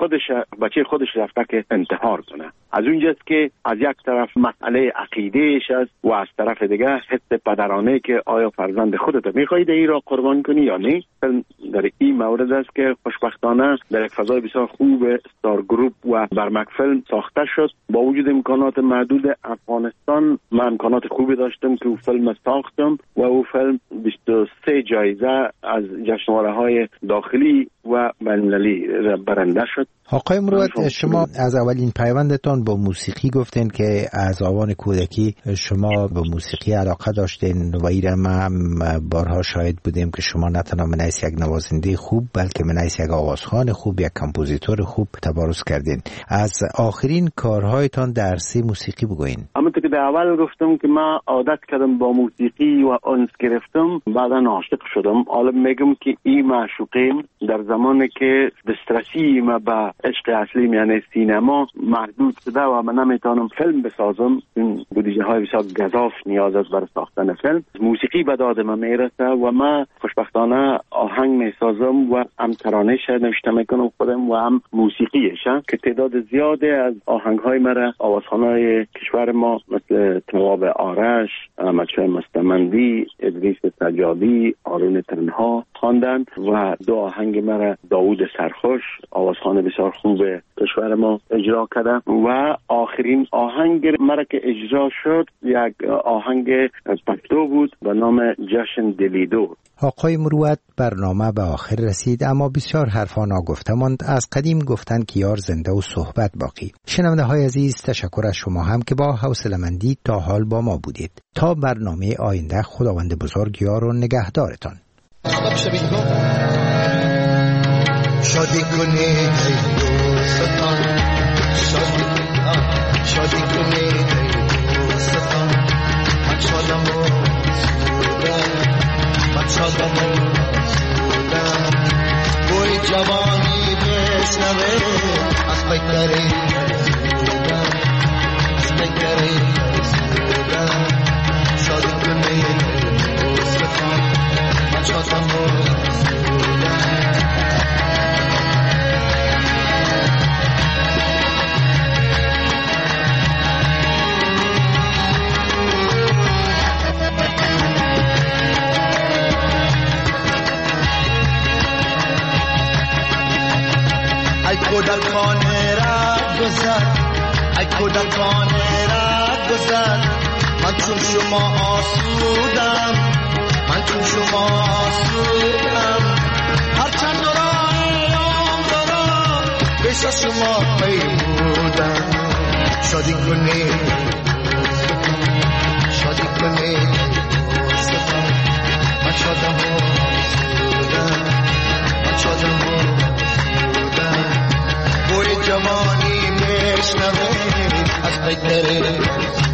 بچه خودش رفته که انتحار کنه. از اونجاست که از یک طرف مسئله عقیدهش است و از طرف دیگه حس پدرانه که آیا فرزند خودت میخواهی این را قربان کنی یا نه. در این مورد است که خوشبختانه در یک فضای بسیار خوب ستار گروپ و برمک فیلم ساخته شد. با وجود امکانات محدود افغانستان من امکانات خوبی داشتم که او فیلم ساختم و او فیلم 23 جایزه از جشنواره‌های داخلی و بین‌المللی برنده شد. آقای مروت، شما از اولین پیوندتان با موسیقی گفتین که از آوان کودکی شما به موسیقی علاقه داشتین و ایرم هم بارها شاهد بودیم که شما نه تنها منیس یک نوازنده خوب بلکه منیس یک آوازخوان خوب، یک کمپوزیتور خوب تبارز کردین. از آخرین کارهایتان در عرصه موسیقی بگوین. همونطور که در اول گفتم که من عادت کردم با موسیقی و انس گرفتم، بعدا عاشق شدم. حالا میگم که این معشوقیم در زمانی که دسترسی ما به عشق اصلی یعنی سینما محدود شده و من نمیتونم فیلم بسازم. این بودجه های بسیار گزاف نیاز است برای ساختن فیلم. موسیقی به داد من میرسه و من خوشبختانه آهنگ میسازم و هم ترانه‌اش نوشته میکنم خودم و هم موسیقیش که تعداد زیاده از آهنگ های مرا آوازخوان‌های کشور ما مثل تواب آرش، احمدشاه مستمندی، ادریس سجادی، آرون تنها خواندند و 2 آهنگ مرا داوود سرخوش آوازخوان بسیار خوب کشور ما اجرا کردم و آخرین آهنگ مرا که اجرا شد یک آهنگ پشتو بود به نام جشن دلیدو. آقای مروت، برنامه به آخر رسید، اما بسیار حرفا ناگفته ماند. از قدیم گفتن که یار زنده و صحبت باقی. شنونده های عزیز، تشکر از شما هم که با حوصله‌مندی تا حال با ما بودید. تا برنامه آینده، خداوند بزرگ یار و نگهدارتان. شادی کنید ای دوستان، شادی کنید ای دوستان، من شادم و سودم، من شادم و سودم. بوی جوانی بشنوه از بگذری سودم، از بگذری سودم. شادی کنید ای دوستان، من شادم و سودم. ای کودکانه را گذر، ای کودکانه را گذر، من چون شما آسودم، من چون شما آسودم. هرچند دارم دارم پیش از شما پیمودم. شادی کنید، شادی کنید دوستان، من شادم و سودم، من شادم و بوی جوانی میشنوه از بگذره